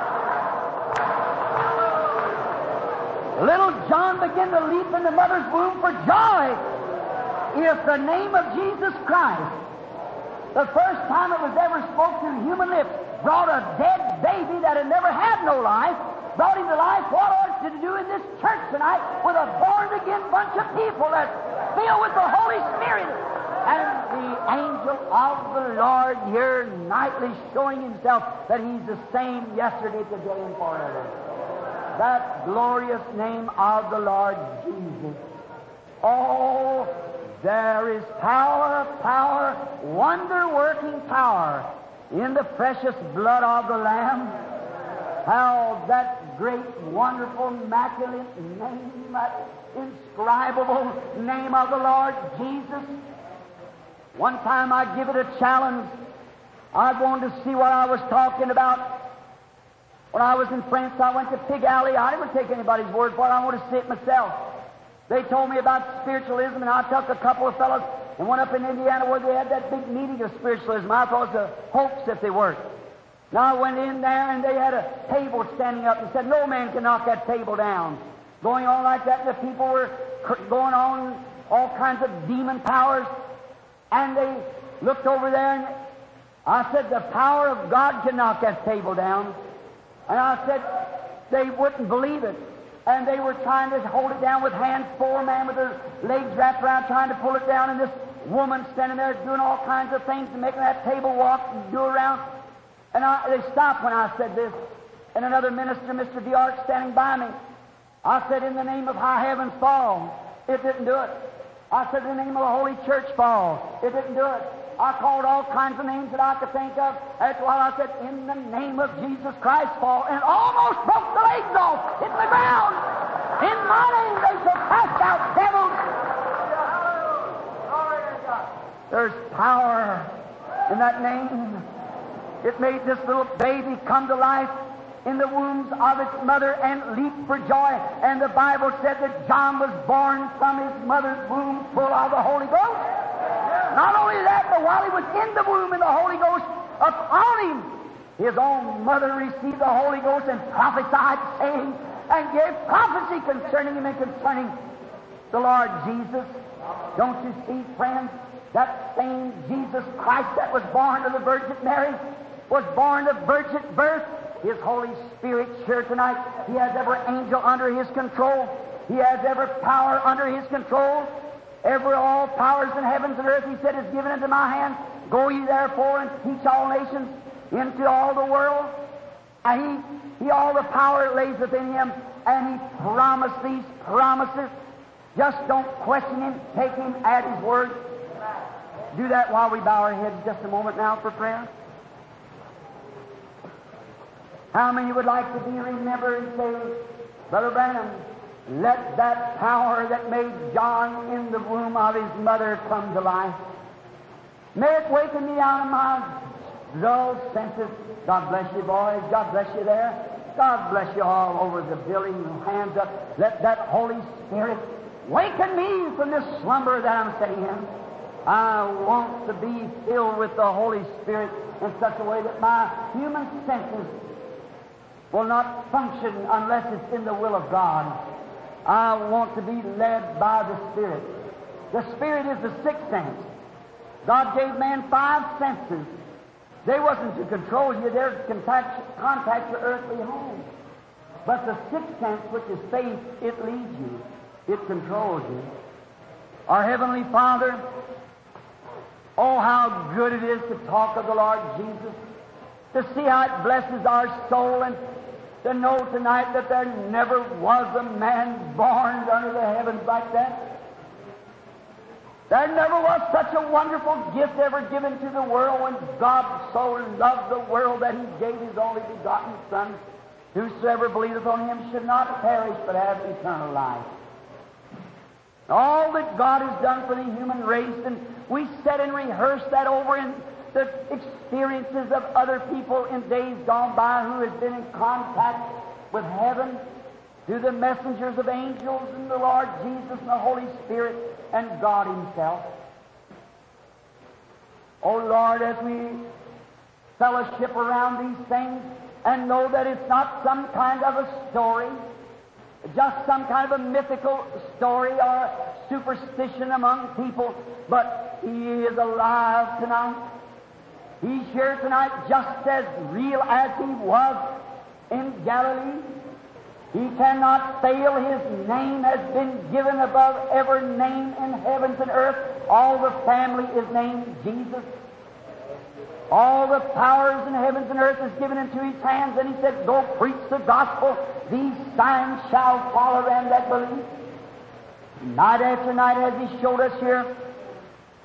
Little John began to leap in the mother's womb for joy. If the name of Jesus Christ, the first time it was ever spoke through human lips, brought a dead baby that had never had no life, brought him to life, what ought to do in this church tonight with a born-again bunch of people that's filled with the Holy Spirit, and the angel of the Lord here nightly showing himself that he's the same yesterday, today, and forever. That glorious name of the Lord Jesus. Oh, There is power, power, wonder-working power in the precious blood of the Lamb. How that great, wonderful, immaculate name, that inscribable name of the Lord Jesus. One time I give it a challenge. I wanted to see what I was talking about. When I was in France, I went to Pig Alley. I didn't take anybody's word for it. I wanted to see it myself. They told me about spiritualism, and I took a couple of fellows and went up in Indiana where they had that big meeting of spiritualism. I thought it was a hoax if they weren't. Now I went in there, and they had a table standing up and said, no man can knock that table down. Going on like that, and the people were going on all kinds of demon powers. And they looked over there, and I said, the power of God can knock that table down. And I said, they wouldn't believe it. And they were trying to hold it down with hands, four men with their legs wrapped around, trying to pull it down, and this woman standing there doing all kinds of things and making that table walk and do around. And I, they stopped when I said this. And another minister, Mister DeArc, standing by me. I said, in the name of high heavens, fall. It didn't do it. I said, in the name of the Holy Church, fall. It didn't do it. I called all kinds of names that I could think of. After a while, I said, in the name of Jesus Christ, fall. And it almost broke the legs off. Hit the ground. In my name, they shall cast out devils. There's power in that name. It made this little baby come to life in the wombs of its mother and leap for joy. And the Bible said that John was born from his mother's womb full of the Holy Ghost. Not only that, but while he was in the womb and the Holy Ghost upon him, his own mother received the Holy Ghost and prophesied, saying, and gave prophecy concerning him and concerning the Lord Jesus. Don't you see, friends, that same Jesus Christ that was born of the Virgin Mary was born of virgin birth. His Holy Spirit here tonight, He has every angel under His control. He has every power under His control. Every all powers in heavens and earth, He said, is given into my hand. Go ye therefore and teach all nations into all the world. And He, He all the power lays within Him, and He promised these promises. Just don't question Him. Take Him at His word. Do that while we bow our heads just a moment now for prayer. How many would like to be remembered and say, Brother Branham, let that power that made John in the womb of his mother come to life. May it waken me out of my dull senses. God bless you, boys. God bless you there. God bless you all over the building. Hands up. Let that Holy Spirit waken me from this slumber that I'm sitting in. I want to be filled with the Holy Spirit in such a way that my human senses will not function unless it's in the will of God. I want to be led by the Spirit. The Spirit is the sixth sense. God gave man five senses. They wasn't to control you. They're to contact, contact your earthly home. But the sixth sense, which is faith, it leads you. It controls you. Our Heavenly Father, oh, how good it is to talk of the Lord Jesus, to see how it blesses our soul, and to know tonight that there never was a man born under the heavens like that. There never was such a wonderful gift ever given to the world when God so loved the world that He gave His only begotten Son. Whosoever believeth on Him should not perish but have eternal life. All that God has done for the human race, and we sit and rehearse that over in the experiences of other people in days gone by who has been in contact with heaven through the messengers of angels and the Lord Jesus and the Holy Spirit and God Himself. Oh Lord, as we fellowship around these things and know that it's not some kind of a story, just some kind of a mythical story or superstition among people, but He is alive tonight. He's here tonight just as real as He was in Galilee. He cannot fail. His name has been given above every name in heavens and earth. All the family is named Jesus. All the powers in heavens and earth is given into His hands, and He said, go preach the gospel. These signs shall follow them that believe. Night after night, as He showed us here,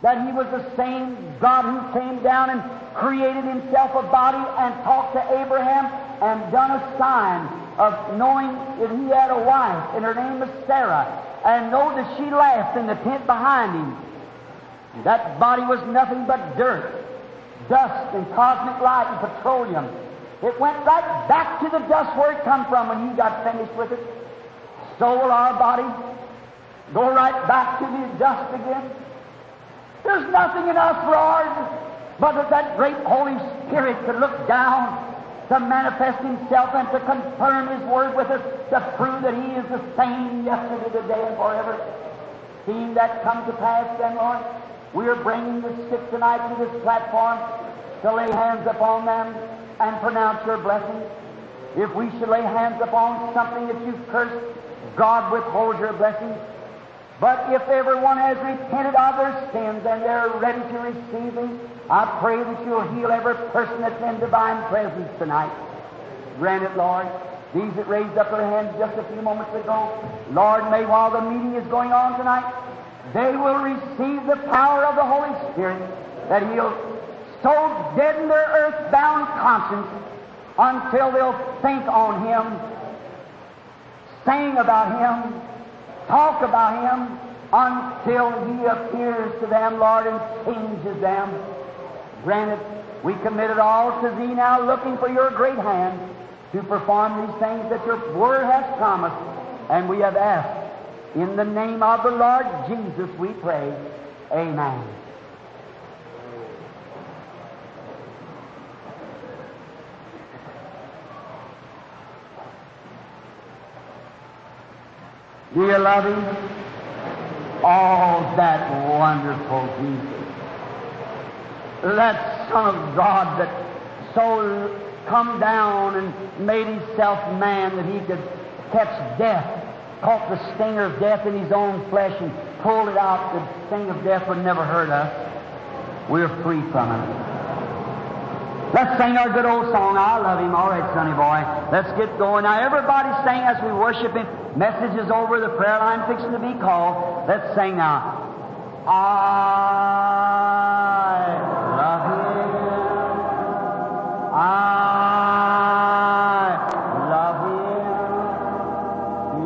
that He was the same God who came down and created Himself a body and talked to Abraham and done a sign of knowing that he had a wife, and her name was Sarah, and know that she laughed in the tent behind him. That body was nothing but dirt, dust, and cosmic light and petroleum. It went right back to the dust where it come from when He got finished with it. So will our body go right back to the dust again. There's nothing in us, Lord, but that that great Holy Spirit could look down to manifest Himself and to confirm His Word with us, to prove that He is the same yesterday, today, and forever. Seeing that come to pass, then, Lord, we are bringing the sick tonight to this platform to lay hands upon them and pronounce Your blessing. If we should lay hands upon something that You've cursed, God withholds Your blessing. But if everyone has repented of their sins and they're ready to receive Thee, I pray that You'll heal every person that's in divine presence tonight. Grant it, Lord. These that raised up their hands just a few moments ago, Lord, may while the meeting is going on tonight, they will receive the power of the Holy Spirit, that He'll so deaden their earth-bound conscience until they'll think on Him, sing about Him, talk about Him, until He appears to them, Lord, and changes them. Granted, we commit it all to Thee now, looking for Your great hand to perform these things that Your Word has promised, and we have asked. In the name of the Lord Jesus we pray. Amen. Do you love Him? Oh, that wonderful Jesus. That Son of God that so come down and made Himself man that He could catch death, caught the stinger of death in His own flesh and pulled it out. The sting of death would never hurt us. We're free from it. Let's sing our good old song, I Love Him. All right, sonny boy. Let's get going. Now, everybody sing as we worship Him. Message is over. The prayer line fixing to be called. Let's sing now. I love Him. I love Him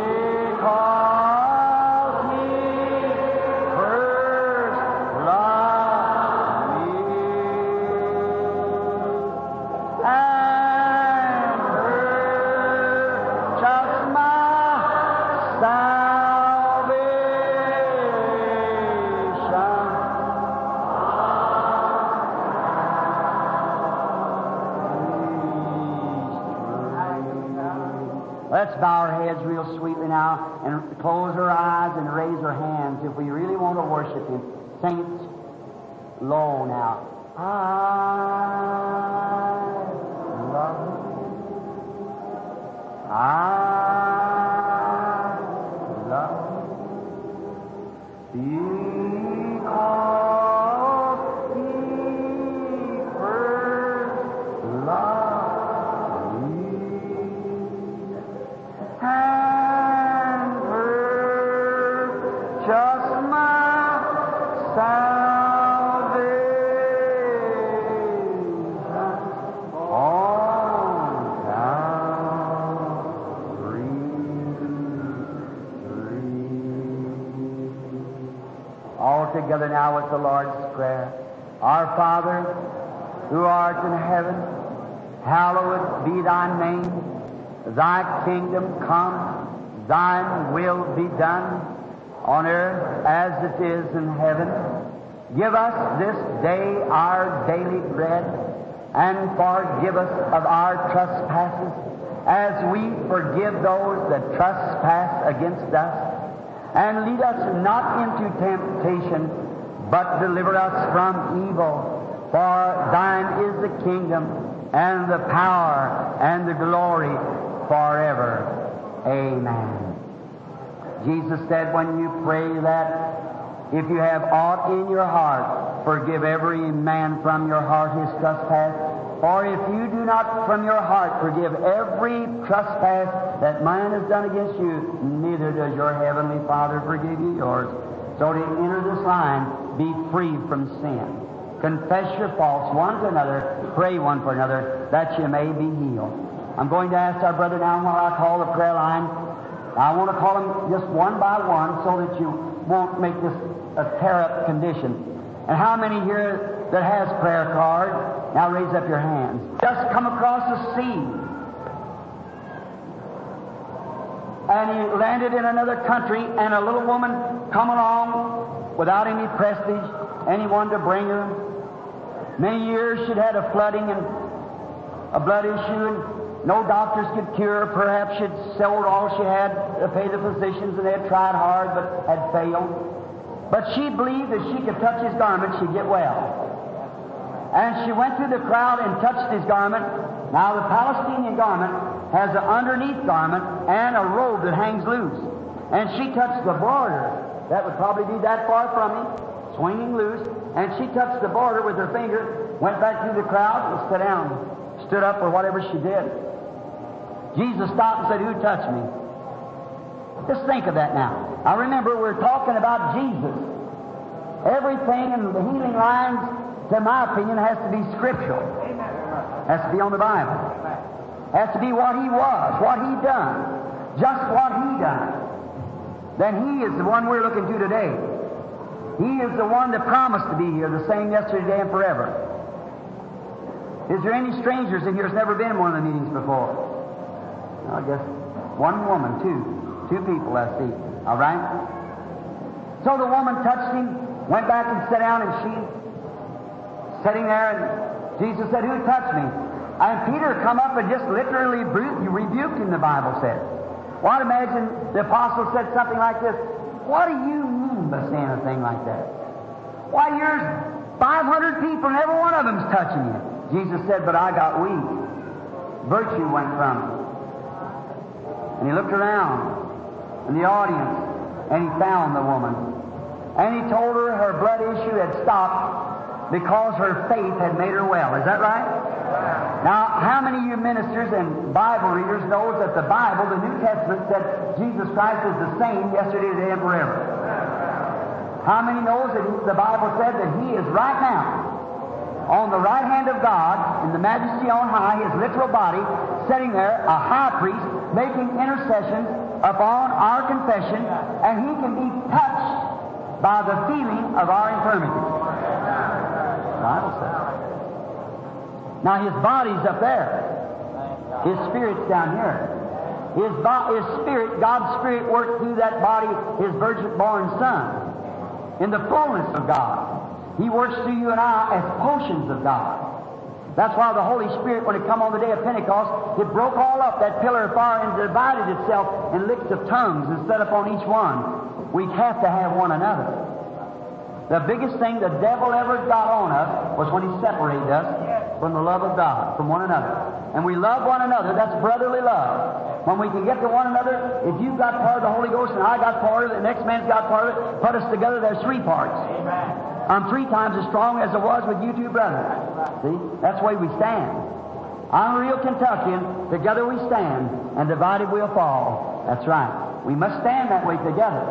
because He first loved me and purchased my salvation. Let's bow our heads real sweetly now and close our eyes and raise our hands if we really want to worship Him. Saints, low now. I love Him. I love Him because He first loved me and purchased my salvation on Calvary. All together now with the Lord's Prayer. Our Father, who art in heaven, hallowed be Thy name. Thy kingdom come, Thine will be done on earth as it is in heaven. Give us this day our daily bread, and forgive us of our trespasses, as we forgive those that trespass against us. And lead us not into temptation, but deliver us from evil. For Thine is the kingdom, and the power, and the glory, forever. Amen. Jesus said, when you pray that, if you have aught in your heart, forgive every man from your heart his trespass. For if you do not from your heart forgive every trespass that man has done against you, neither does your heavenly Father forgive you yours. So to enter this line, be free from sin. Confess your faults one to another, pray one for another, that you may be healed. I'm going to ask our brother now while I call the prayer line. I want to call them just one by one so that you won't make this a tear-up condition. And how many here that has prayer card? Now raise up your hands. Just come across the sea. And he landed in another country, and a little woman come along without any prestige, anyone to bring her. Many years she'd had a flooding and a blood issue, and no doctors could cure her. Perhaps she'd sold all she had to pay the physicians, and they had tried hard but had failed. But she believed that she could touch his garment, she'd get well. And she went through the crowd and touched his garment. Now the Palestinian garment has an underneath garment and a robe that hangs loose. And she touched the border. That would probably be that far from him, swinging loose. And she touched the border with her finger, went back through the crowd and sat down, stood up or whatever she did. Jesus stopped and said, "Who touched me?" Just think of that now. I remember we're talking about Jesus. Everything in the healing lines, to my opinion, has to be scriptural. Has to be on the Bible. Has to be what he was, what he done, just what he done. Then he is the one we're looking to today. He is the one that promised to be here, the same yesterday, today, and forever. Is there any strangers in here that's never been in one of the meetings before? I guess one woman, two. Two people, I see. All right? So the woman touched him, went back and sat down, and she, sitting there, and Jesus said, "Who touched me?" And Peter come up and just literally rebuked him, the Bible says. Well, I'd imagine the apostle said something like this: "What do you mean by saying a thing like that? Why, there's five hundred people and every one of them's touching you." Jesus said, "But I got weak. Virtue went from me." And he looked around in the audience, and he found the woman. And he told her her blood issue had stopped because her faith had made her well. Is that right? Now, how many of you ministers and Bible readers knows that the Bible, the New Testament, said Jesus Christ is the same yesterday, today, and forever? How many knows that the Bible said that He is right now on the right hand of God, in the majesty on high, His literal body, sitting there, a high priest, making intercession upon our confession, and He can be touched by the feeling of our infirmity. The Bible says. Now His body's up there. His Spirit's down here. His, bo- his Spirit, God's Spirit worked through that body, His virgin-born Son, in the fullness of God. He works through you and I as portions of God. That's why the Holy Spirit, when it come on the day of Pentecost, it broke all up, that pillar of fire, and divided itself in licks of tongues and set upon each one. We have to have one another. The biggest thing the devil ever got on us was when he separated us from the love of God, from one another. And we love one another. That's brotherly love. When we can get to one another, if you've got part of the Holy Ghost and I got part of it, the next man's got part of it, put us together, there's three parts. Amen. I'm three times as strong as I was with you two brothers. See? That's the way we stand. I'm a real Kentuckian. Together we stand, and divided we'll fall. That's right. We must stand that way together.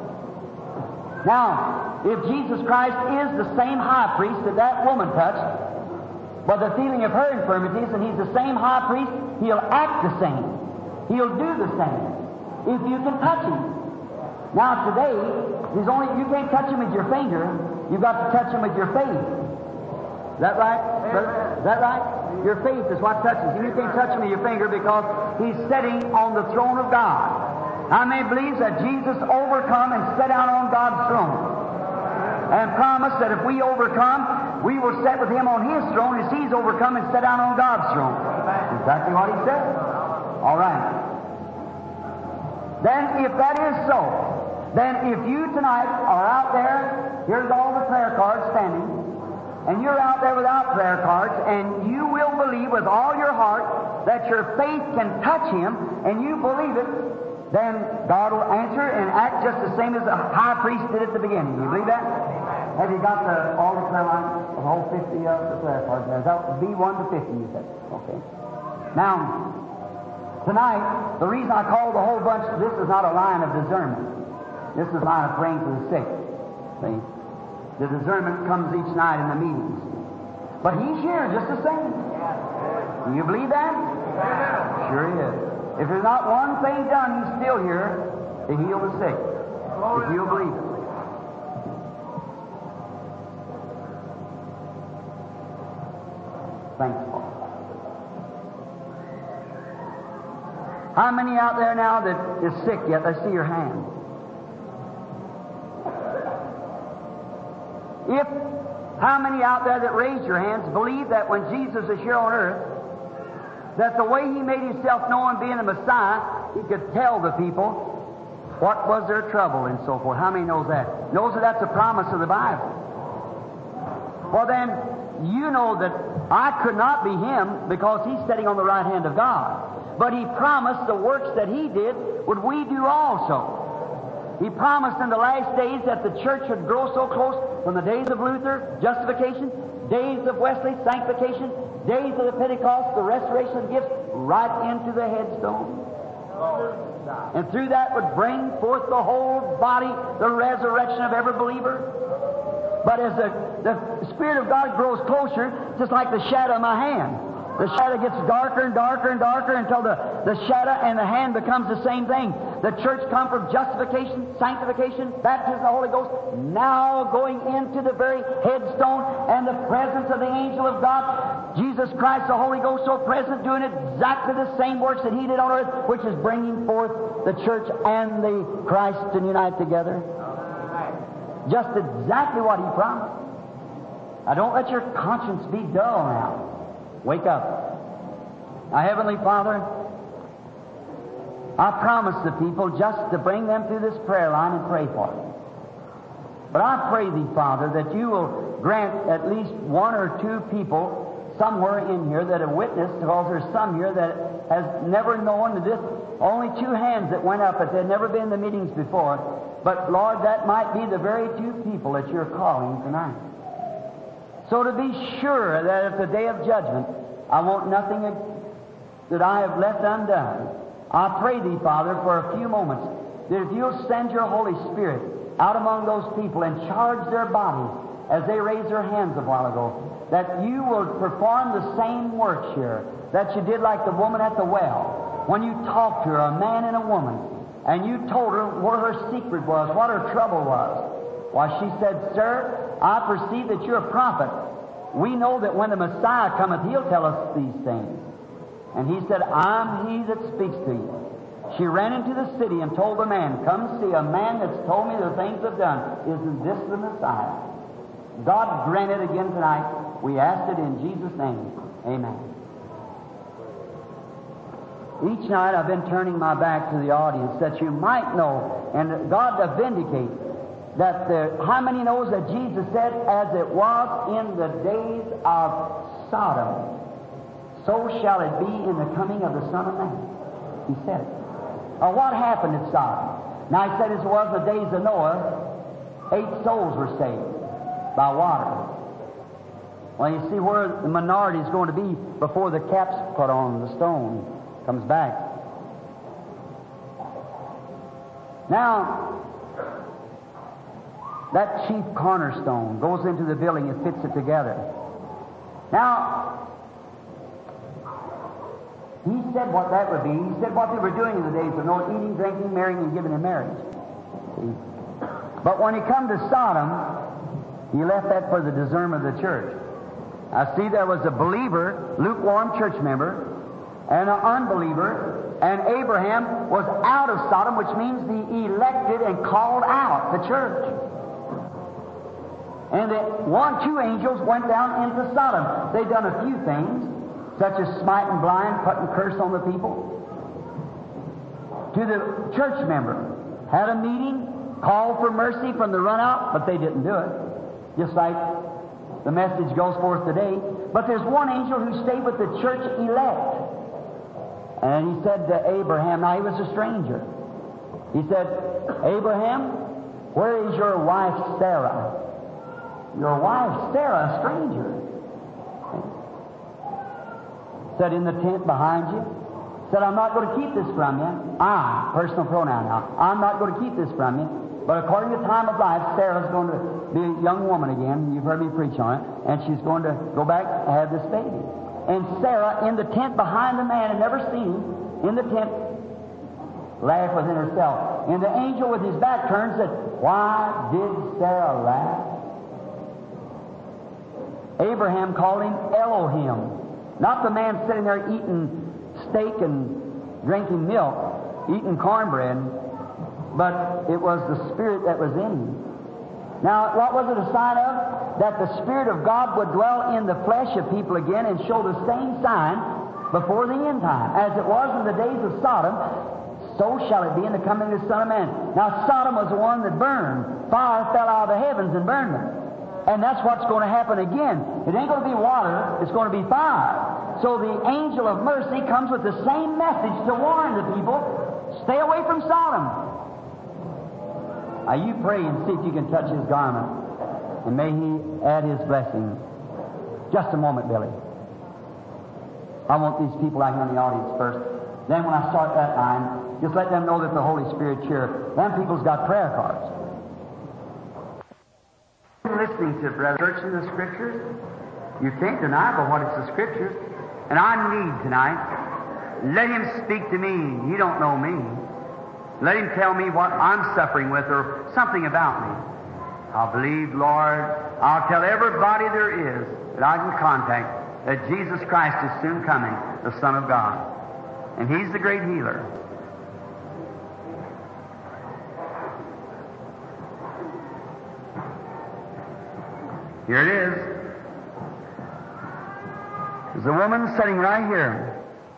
Now, if Jesus Christ is the same high priest that that woman touched, but the feeling of her infirmities, and He's the same high priest, He'll act the same. He'll do the same if you can touch Him. Now today, He's only you can't touch Him with your finger. You've got to touch Him with your faith. Is that right? Amen. Is that right? Your faith is what touches Him. You can't touch Him with your finger because He's sitting on the throne of God. I may believe that Jesus overcome and sat down on God's throne, and promised that if we overcome, we will sit with Him on His throne as He's overcome and sat down on God's throne. That's exactly what He said. All right. Then, if that is so, then if you tonight are out there, here's all the prayer cards standing, and you're out there without prayer cards, and you will believe with all your heart that your faith can touch Him, and you believe it, then God will answer and act just the same as the high priest did at the beginning. You believe that? Have you got the, all the prayer lines, the whole fifty of the prayer cards there? That would be one to fifty, you said. Okay. Now, tonight, the reason I call the whole bunch, this is not a line of discernment. This is a line of praying for the sick. See? The discernment comes each night in the meetings. But He's here just the same. Do you believe that? Sure He is. If there's not one thing done, He's still here to heal the sick. If you'll believe it. Thanks, Paul. How many out there now that is sick yet? I see your hand. If, how many out there that raised your hands believe that when Jesus is here on earth, that the way He made Himself known being the Messiah, He could tell the people what was their trouble and so forth? How many knows that? Knows that that's a promise of the Bible. Well then, you know that I could not be Him because He's sitting on the right hand of God. But He promised the works that He did would we do also. He promised in the last days that the church would grow so close from the days of Luther, justification, days of Wesley, sanctification, days of the Pentecost, the restoration of gifts, right into the headstone. And through that would bring forth the whole body, the resurrection of every believer. But as the, the Spirit of God grows closer, just like the shadow of my hand, the shadow gets darker and darker and darker until the, the shadow and the hand becomes the same thing. The church come from justification, sanctification, baptism of the Holy Ghost, now going into the very headstone and the presence of the angel of God, Jesus Christ, the Holy Ghost, so present, doing exactly the same works that He did on earth, which is bringing forth the church and the Christ to unite together. Just exactly what He promised. Now don't let your conscience be dull now. Wake up. Now, Heavenly Father, I promise the people just to bring them through this prayer line and pray for them. But I pray Thee, Father, that You will grant at least one or two people somewhere in here that have witnessed, because there's some here that has never known this. Only two hands that went up, but they'd never been in the meetings before. But, Lord, that might be the very two people that You're calling tonight. So to be sure that at the day of judgment, I want nothing that I have left undone. I pray Thee, Father, for a few moments, that if You'll send Your Holy Spirit out among those people and charge their bodies as they raised their hands a while ago, that You will perform the same works here that You did like the woman at the well. When You talked to her, a man and a woman, and You told her what her secret was, what her trouble was. Why, she said, Sir, I perceive that You're a prophet. We know that when the Messiah cometh, He'll tell us these things. And He said, I'm He that speaks to you. She ran into the city and told the man, Come see, a man that's told me the things I've done. Isn't this the Messiah? God grant it again tonight. We ask it in Jesus' name. Amen. Each night I've been turning my back to the audience that you might know, and God to vindicate, that the, how many knows that Jesus said, as it was in the days of Sodom, so shall it be in the coming of the Son of Man. He said it. Now, what happened at Sodom? Now, He said as it was in the days of Noah, eight souls were saved by water. Well, you see where the minority is going to be before the cap's put on, the stone comes back. Now, that chief cornerstone goes into the building and fits it together. Now, He said what that would be. He said what they were doing in the days of Noah, eating, drinking, marrying, and giving in marriage. See? But when He come to Sodom, He left that for the discernment of the church. I see there was a believer, lukewarm church member, and an unbeliever, and Abraham was out of Sodom, which means the elected and called out, the church. And the one, two angels went down into Sodom. They'd done a few things, such as smiting blind, putting curse on the people. To the church member, had a meeting, called for mercy from the run-out, but they didn't do it. Just like the message goes forth today. But there's one angel who stayed with the church elect. And he said to Abraham, now he was a stranger. He said, Abraham, where is your wife Sarah? Your wife Sarah, a stranger. Said, in the tent behind you. Said, I'm not going to keep this from you. I, personal pronoun now. I'm not going to keep this from you. But according to time of life, Sarah's going to be a young woman again. You've heard me preach on it. And she's going to go back and have this baby. And Sarah, in the tent behind the man, had never seen him, in the tent, laughed within herself. And the angel with his back turned said, "Why did Sarah laugh?" Abraham called him Elohim. Not the man sitting there eating steak and drinking milk, eating cornbread, but it was the Spirit that was in him. Now, what was it a sign of? That the Spirit of God would dwell in the flesh of people again and show the same sign before the end time. As it was in the days of Sodom, so shall it be in the coming of the Son of Man. Now, Sodom was the one that burned. Fire fell out of the heavens and burned them. And that's what's going to happen again. It ain't going to be water, it's going to be fire. So the angel of mercy comes with the same message to warn the people, stay away from Sodom. Now you pray and see if you can touch his garment, and may he add his blessing. Just a moment, Billy. I want these people out here in the audience first. Then when I start that line, just let them know that the Holy Spirit's here. Them people's got prayer cards. Listening to Brother Church in the Scriptures, you can't deny but what it's the Scriptures. And I need tonight, let him speak to me. He don't know me. Let him tell me what I'm suffering with or something about me. I'll believe, Lord. I'll tell everybody there is that I can contact that Jesus Christ is soon coming, the Son of God. And He's the great healer. Here it is. There's a woman sitting right here,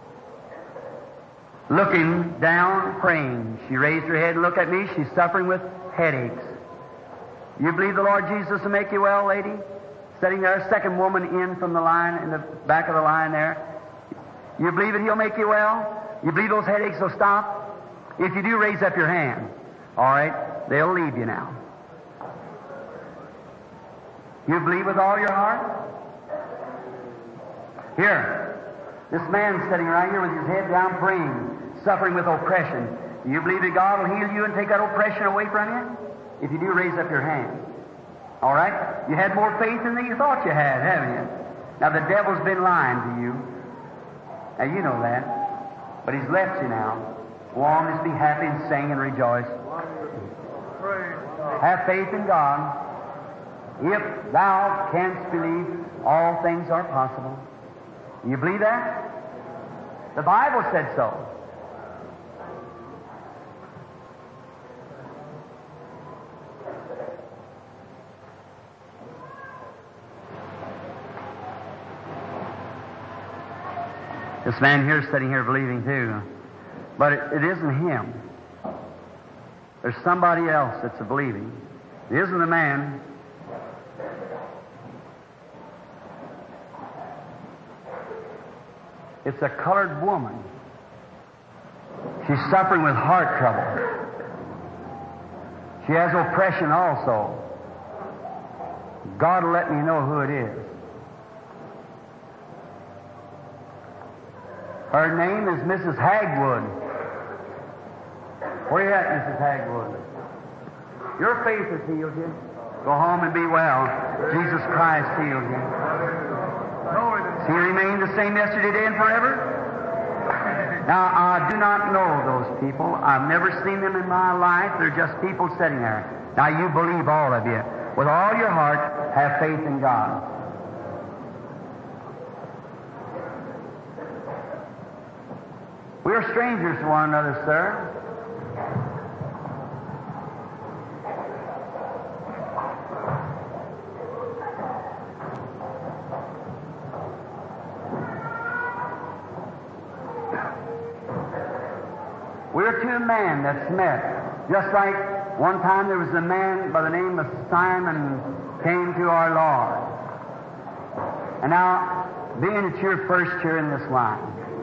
looking down, praying. She raised her head and looked at me. She's suffering with headaches. You believe the Lord Jesus will make you well, lady? Sitting there, second woman in from the line, in the back of the line there. You believe that He'll make you well? You believe those headaches will stop? If you do, raise up your hand. All right, they'll leave you now. You believe with all your heart? Here, this man's sitting right here with his head down praying, suffering with oppression. Do you believe that God will heal you and take that oppression away from you? If you do, raise up your hand. All right? You had more faith than you thought you had, haven't you? Now, the devil's been lying to you. Now, you know that. But he's left you now. Go on, just be happy and sing and rejoice. Have faith in God. If thou canst believe, all things are possible. You believe that? The Bible said so. This man here is sitting here believing too. But it, it isn't him. There's somebody else that's a believing. It isn't the man. It's a colored woman. She's suffering with heart trouble. She has oppression also. God will let me know who it is. Her name is Missus Hagwood. Where are you at, Missus Hagwood? Your faith has healed you. Go home and be well. Jesus Christ healed you. Does He remain the same yesterday, today, and forever? Now, I do not know those people. I've never seen them in my life. They're just people sitting there. Now, you believe, all of you. With all your heart, have faith in God. We are strangers to one another, sir. We're two men that's met. Just like one time there was a man by the name of Simon came to our Lord. And now, being that you're first here in this line,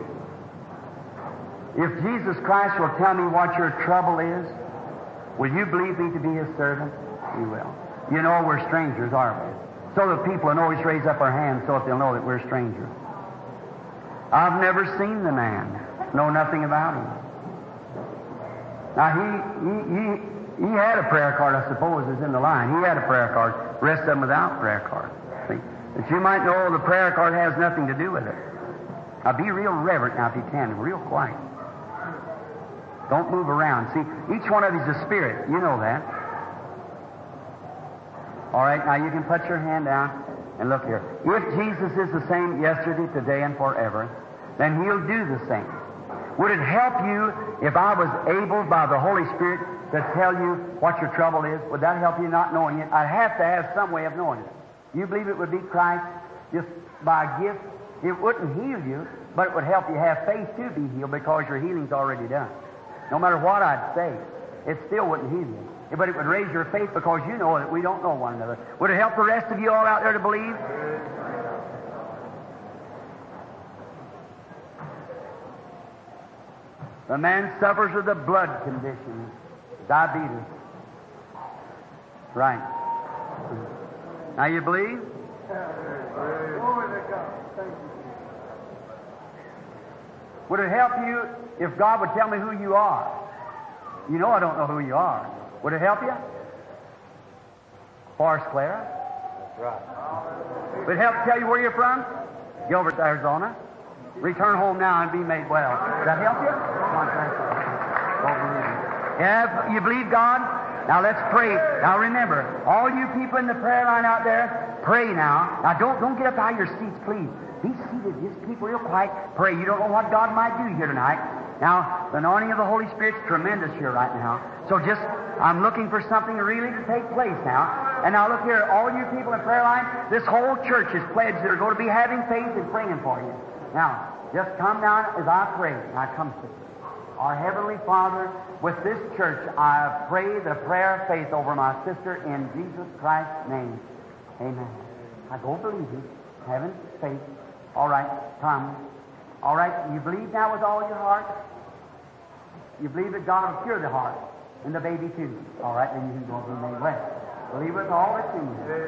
if Jesus Christ will tell me what your trouble is, will you believe me to be His servant? You will. You know we're strangers, aren't we? So that people will always raise up our hands so that they'll know that we're strangers. I've never seen the man, know nothing about him. Now, he, he, he He had a prayer card, I suppose, is in the line. He had a prayer card. The rest of them without prayer card. See? That you might know the prayer card has nothing to do with it. Now be real reverent now if you can, real quiet. Don't move around. See, each one of you is a spirit. You know that. All right, now you can put your hand down and look here. If Jesus is the same yesterday, today, and forever, then He'll do the same. Would it help you if I was able by the Holy Spirit to tell you what your trouble is? Would that help you not knowing it? I'd have to have some way of knowing it. You believe it would be Christ just by a gift? It wouldn't heal you, but it would help you have faith to be healed because your healing's already done. No matter what I'd say, it still wouldn't heal you. But it would raise your faith because you know that we don't know one another. Would it help the rest of you all out there to believe? The man suffers with a blood condition, diabetes. Right. Now you believe? Would it help you if God would tell me who you are? You know I don't know who you are. Would it help you? Forest Clara? That's right. Would it help tell you where you're from? Gilbert, Arizona. Return home now and be made well. Does that help you? Yeah, you believe God? Now let's pray. Now remember, all you people in the prayer line out there, pray now. Now don't don't get up out of your seats, please. Be seated. Just keep real quiet. Pray. You don't know what God might do here tonight. Now, the anointing of the Holy Spirit's tremendous here right now. So just, I'm looking for something really to take place now. And now look here, all you people in prayer line, this whole church is pledged that are going to be having faith and praying for you. Now, just come down as I pray. Now come, sister. Our Heavenly Father, with this church, I pray the prayer of faith over my sister in Jesus Christ's name. Amen. I go believe you. Having faith. All right, come. All right, you believe now with all your heart? You believe that God will cure the heart and the baby too. All right, then you can go and be made well. Believe with all that's in you.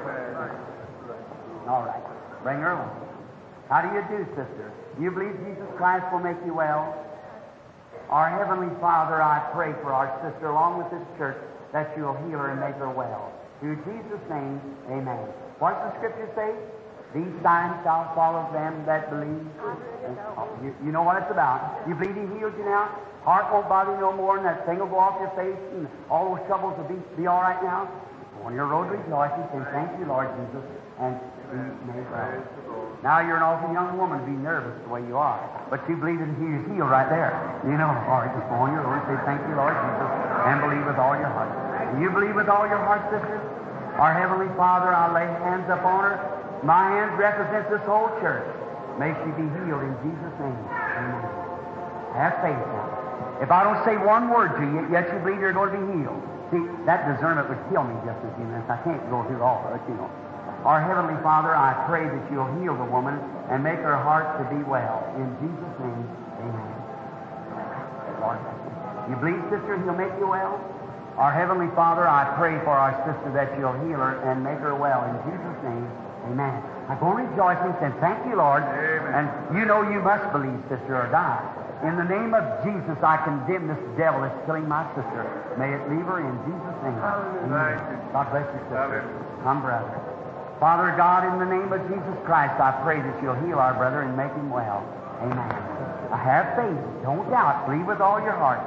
All right, bring her along. How do you do, sister? You believe Jesus Christ will make you well? Our Heavenly Father, I pray for our sister, along with this church, that you'll heal her and make her well. Through Jesus' name, amen. What does the Scripture say? These signs shall follow them that believe. You, you know what it's about. You believe He healed you now? Heart won't bother you no more, and that thing will go off your face, and all those troubles will be, be all right now. On your road rejoicing, say, thank you, Lord Jesus, and be made well. Now you're an awful young woman to be nervous the way you are, but you believe that He's healed right there. You know, all right, just go on your road, say, thank you, Lord Jesus, and believe with all your heart. Do you believe with all your heart, sister? Our Heavenly Father, I lay hands upon her. My hands represent this whole church. May she be healed in Jesus' name. Amen. Have faith now. If I don't say one word to you, yet you believe you're going to be healed. See, that discernment would kill me just a few minutes. I can't go through all of it, you know. Our Heavenly Father, I pray that you'll heal the woman and make her heart to be well. In Jesus' name, amen. Lord, you believe, sister, He'll make you well? Our Heavenly Father, I pray for our sister that you'll heal her and make her well. In Jesus' name, amen. I go rejoicing, saying, thank you, Lord. Amen. And you know you must believe, sister, or die. In the name of Jesus, I condemn this devil that's killing my sister. May it leave her in Jesus' name. Amen. God bless you, sister. Come, brother. Father God, in the name of Jesus Christ, I pray that you'll heal our brother and make him well. Amen. I have faith. Don't doubt. Believe with all your heart.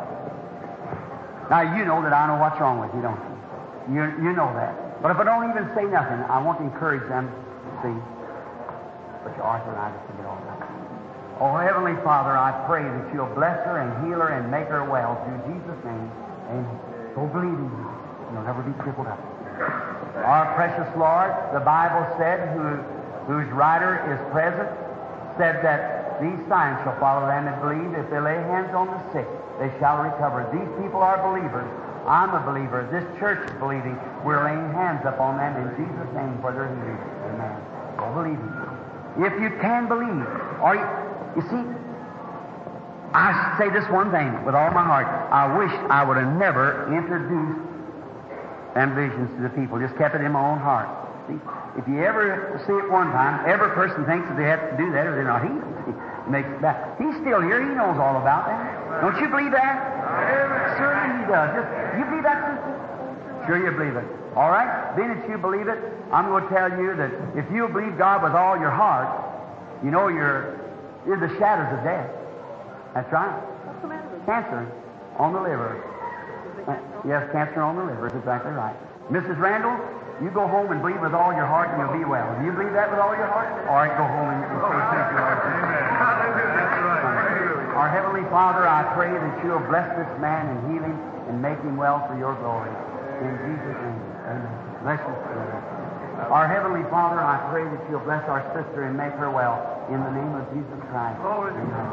Now, you know that I know what's wrong with you, don't you? You, you know that. But if I don't even say nothing, I want to encourage them to see. But your arthritis to get all right. Oh, Heavenly Father, I pray that you'll bless her and heal her and make her well. Through Jesus' name, amen. Go believe in you. You'll never be crippled up. Our precious Lord, the Bible said, who, whose writer is present, said that these signs shall follow them that believe. If they lay hands on the sick, they shall recover. These people are believers. I'm a believer. This church is believing. We're laying hands upon them in Jesus' name for their healing. Amen. Go believe it. If you can believe, or you, you see, I say this one thing with all my heart. I wish I would have never introduced them visions to the people. Just kept it in my own heart. See, if you ever see it one time, every person thinks that they have to do that or they're not healed. He makes it back. He's still here. He knows all about that. Don't you believe that? Certainly he does. Just, you believe that, sister? Sure you believe it. All right? Being that you believe it, I'm going to tell you that if you believe God with all your heart, you know you're, you're the shadows of death. That's right. What's the matter with you? Cancer on the liver. Uh, yes, cancer on the liver is exactly right. Missus Randall, you go home and believe with all your heart and you'll be well. Do you believe that with all your heart? All right, go home and so thank you, Lord. Our Heavenly Father, I pray that you'll bless this man and heal him and make him well for your glory. In Jesus' name, amen. Bless you, Spirit. Our Heavenly Father, I pray that you'll bless our sister and make her well. In the name of Jesus Christ. Amen.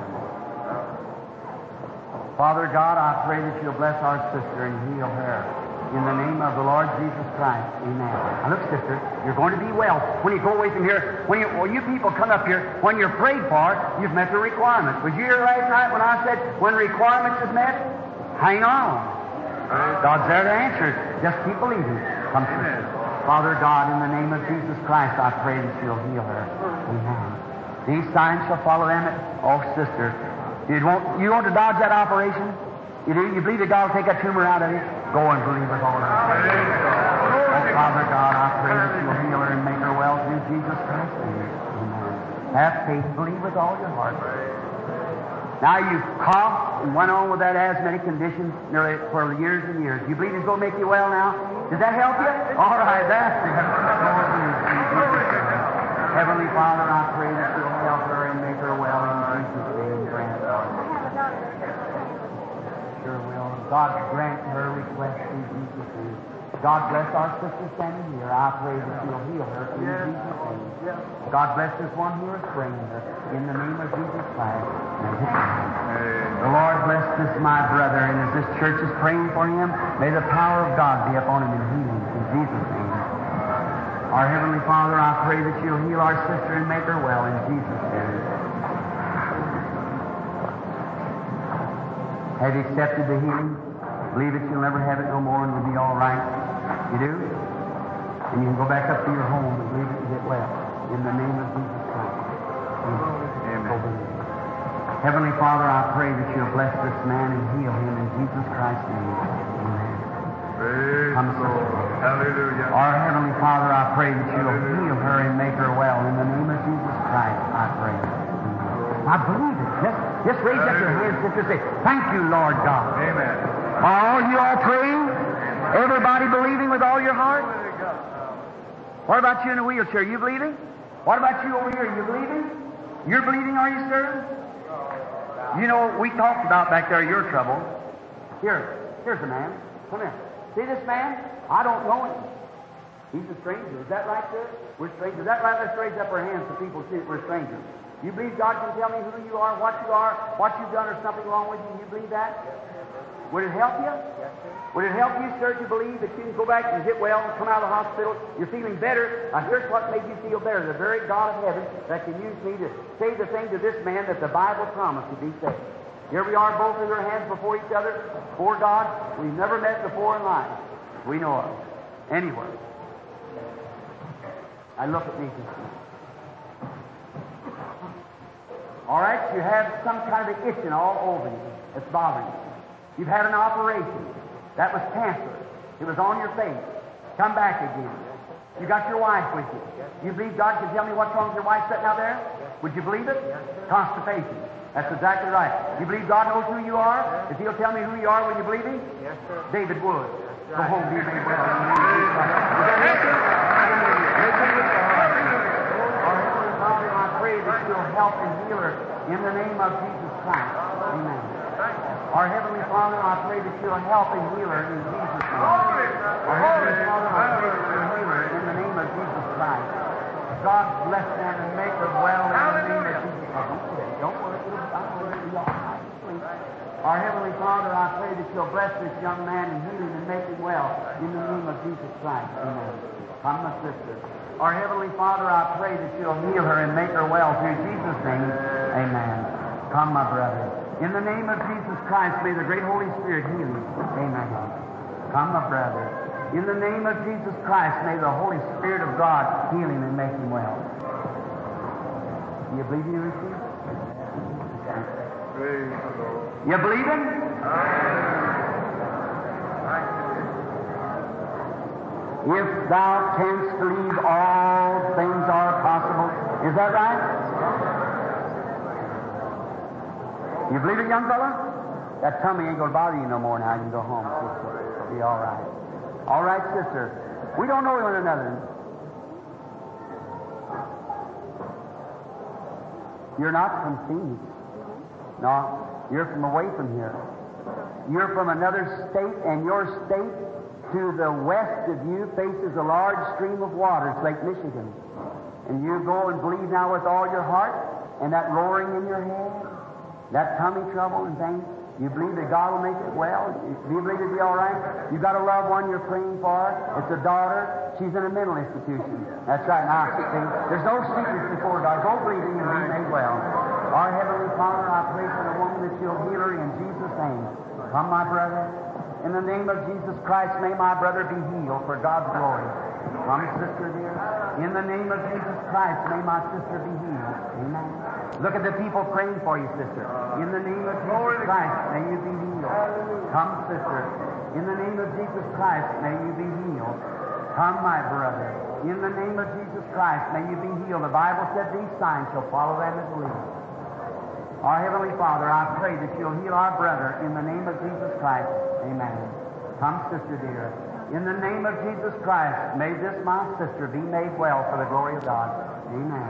Father God, I pray that you'll bless our sister and heal her. In the name of the Lord Jesus Christ. Amen. Now look, sister, you're going to be well. When you go away from here, when you, well, you people come up here, when you're prayed for, you've met the requirement. Was you here last night when I said, when requirements is met, hang on. God's there to answer it. Just keep believing. Come, sister. Father God, in the name of Jesus Christ, I pray that you'll heal her. Amen. These signs shall follow them. Oh, sister, you want, you want to dodge that operation? You do? You believe that God will take that tumor out of you? Go and believe with all your heart. Oh, Father God, I pray that you'll heal her and make her well through Jesus Christ. Amen. Have faith. Believe with all your heart. Now you've coughed and went on with that asthmatic condition nearly for years and years. You believe He's going to make you well now? Does that help you? All right, that's it. Heavenly Father, I pray that you'll help her and make her well in Jesus' name. Grant it, Lord. Sure will. God grant her request in Jesus' name. God bless our sister standing here. I pray that you'll heal her in Jesus' name. God bless this one who is praying her in the name of Jesus Christ. The Lord bless this my brother, and as this church is praying for him, may the power of God be upon him in healing in Jesus' name. Our Heavenly Father, I pray that you'll heal our sister and make her well in Jesus' name. Have you accepted the healing? Believe that you'll never have it no more and it'll be all right. You do? And you can go back up to your home and believe that you get well. In the name of Jesus Christ. Amen. Amen. Heavenly Father, I pray that you'll bless this man and heal him in Jesus Christ's name. Amen. Come, sister. Hallelujah. Our Heavenly Father, I pray that you'll heal her and make her well. In the name of Jesus Christ, I pray. Amen. I believe it. Just, just raise up your hands, sister, and say, thank you, Lord God. Amen. Are all you all praying? Everybody believing with all your heart? What about you in the wheelchair? You believing? What about you over here? You believing? You're believing, are you, sir? You know, we talked about back there your trouble. Here, here's a man. Come here. See this man? I don't know him. He's a stranger. Is that right, sir? We're strangers. Is that right? Let's raise up our hands so people see that we're strangers. You believe God can tell me who you are, what you are, what you've done, or something wrong with you? You believe that? Would it help you? Yes, sir. Would it help you, sir, to believe that you can go back and get well and come out of the hospital? You're feeling better. Now, here's what made you feel better. The very God of heaven that can use me to say the thing to this man that the Bible promised to be said. Here we are, both with our hands before each other, before God. We've never met before in life. We know of. Anywhere. Now, look at me. All right, you have some kind of itching all over you that's bothering you. You've had an operation. That was cancer. It was on your face. Come back again. You got your wife with you. You believe God can tell me what's wrong with your wife sitting out there? Would you believe it? Constipation. That's exactly right. You believe God knows who you are? If He'll tell me who you are, will you believe Him? Yes, sir. David Wood. Yes, Go home, be made well. I pray that you'll help and heal her in the name of Jesus Christ. Amen. Our Heavenly Father, I pray that you'll help and heal her in Jesus' name. Our Heavenly Father, I pray that you'll heal her in the name of Jesus Christ. God bless them and make her well in the name of Jesus Christ. Don't worry, don't worry, it'll be all right. Our Heavenly Father, I pray that you'll bless this young man and heal him and make him well in the name of Jesus Christ. Amen. Come, my sister. Our Heavenly Father, I pray that you'll heal her and make her well through Jesus' name. Amen. Come, my brother. In the name of Jesus Christ, may the great Holy Spirit heal you. Amen. Come, my brother. In the name of Jesus Christ, may the Holy Spirit of God heal him and make him well. You believe you receive? Praise the Lord. You believe him? If thou canst believe, all things are possible. Is that right? You believe it, young fella? That tummy ain't going to bother you no more now. You can go home, sister. It'll be all right. All right, sister. We don't know one another. You're not from Phoenix. No, you're from away from here. You're from another state, and your state to the west of you faces a large stream of water. It's Lake Michigan. And you go and believe now with all your heart, and that roaring in your head, that tummy trouble and things, you believe that God will make it well? Do you believe it'll be all right? You've got a loved one you're praying for. It's a daughter. She's in a mental institution. That's right. Now, see, there's no secrets before God. Go believing and be made well. Our Heavenly Father, I pray for the woman that you'll heal her in Jesus' name. Come, my brother. In the name of Jesus Christ, may my brother be healed for God's glory. Come, sister dear. In the name of Jesus Christ, may my sister be healed. Amen. Look at the people praying for you, sister. In the name of Jesus Christ, may you be healed. Come, sister. In the name of Jesus Christ, may you be healed. Come, my brother. In the name of Jesus Christ, may you be healed. The Bible said these signs shall follow them that believe. Our Heavenly Father, I pray that you'll heal our brother in the name of Jesus Christ. Amen. Come, sister dear. In the name of Jesus Christ, may this my sister be made well for the glory of God. Amen.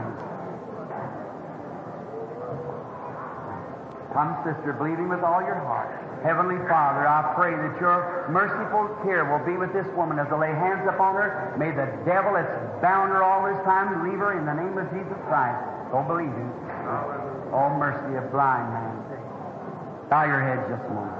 Come, sister, believing with all your heart. Heavenly Father, I pray that your merciful care will be with this woman as I lay hands upon her. May the devil that's bound her all this time leave her in the name of Jesus Christ. Go believing. Oh, mercy of blind man. Bow your head just a moment.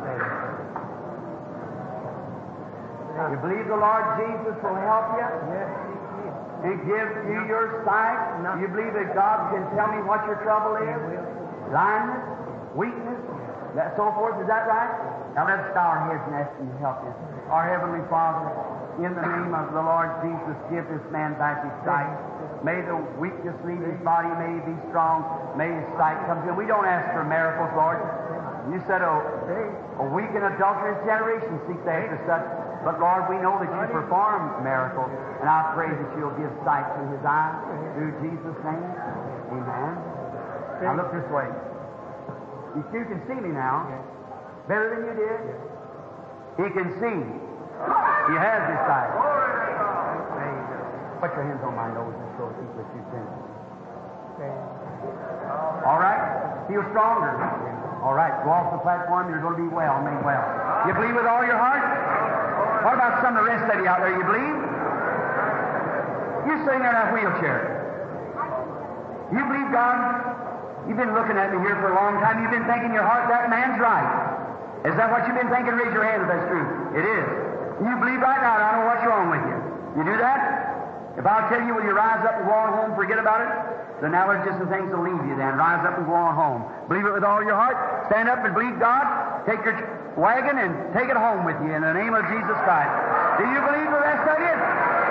You believe the Lord Jesus will help you? Yes. And give you your sight? You believe that God can tell me what your trouble is? Blindness? Weakness? That so forth? Is that right? Now let's bow our heads and ask Him to help you. Our Heavenly Father, in the name of the Lord Jesus, give this man back his sight. May the weakness leave his body. May he be strong. May his sight come to him. We don't ask for miracles, Lord. You said, oh, a weak and adulterous generation seeks after such. But, Lord, we know that you perform miracles. And I pray that you'll give sight to his eyes through Jesus' name. Amen. Now look this way. You two can see me now. Better than you did. He can see. He has his sight. Put your hands on my nose and show keep what you think. All right? Feel stronger. All right. Go off the platform. You're going to be well, made well. You believe with all your heart? What about some of the rest of you out there? You believe? You're sitting there in that wheelchair. You believe God? You've been looking at me here for a long time. You've been thinking in your heart, that man's right. Is that what you've been thinking? Raise your hand if that's true. It is. You believe right now, I don't know what's wrong with you. You do that? If I'll tell you, will you rise up and go on home, forget about it? Then now there's just some things to leave you then. Rise up and go on home. Believe it with all your heart. Stand up and believe God. Take your wagon and take it home with you in the name of Jesus Christ. Do you believe the rest of it?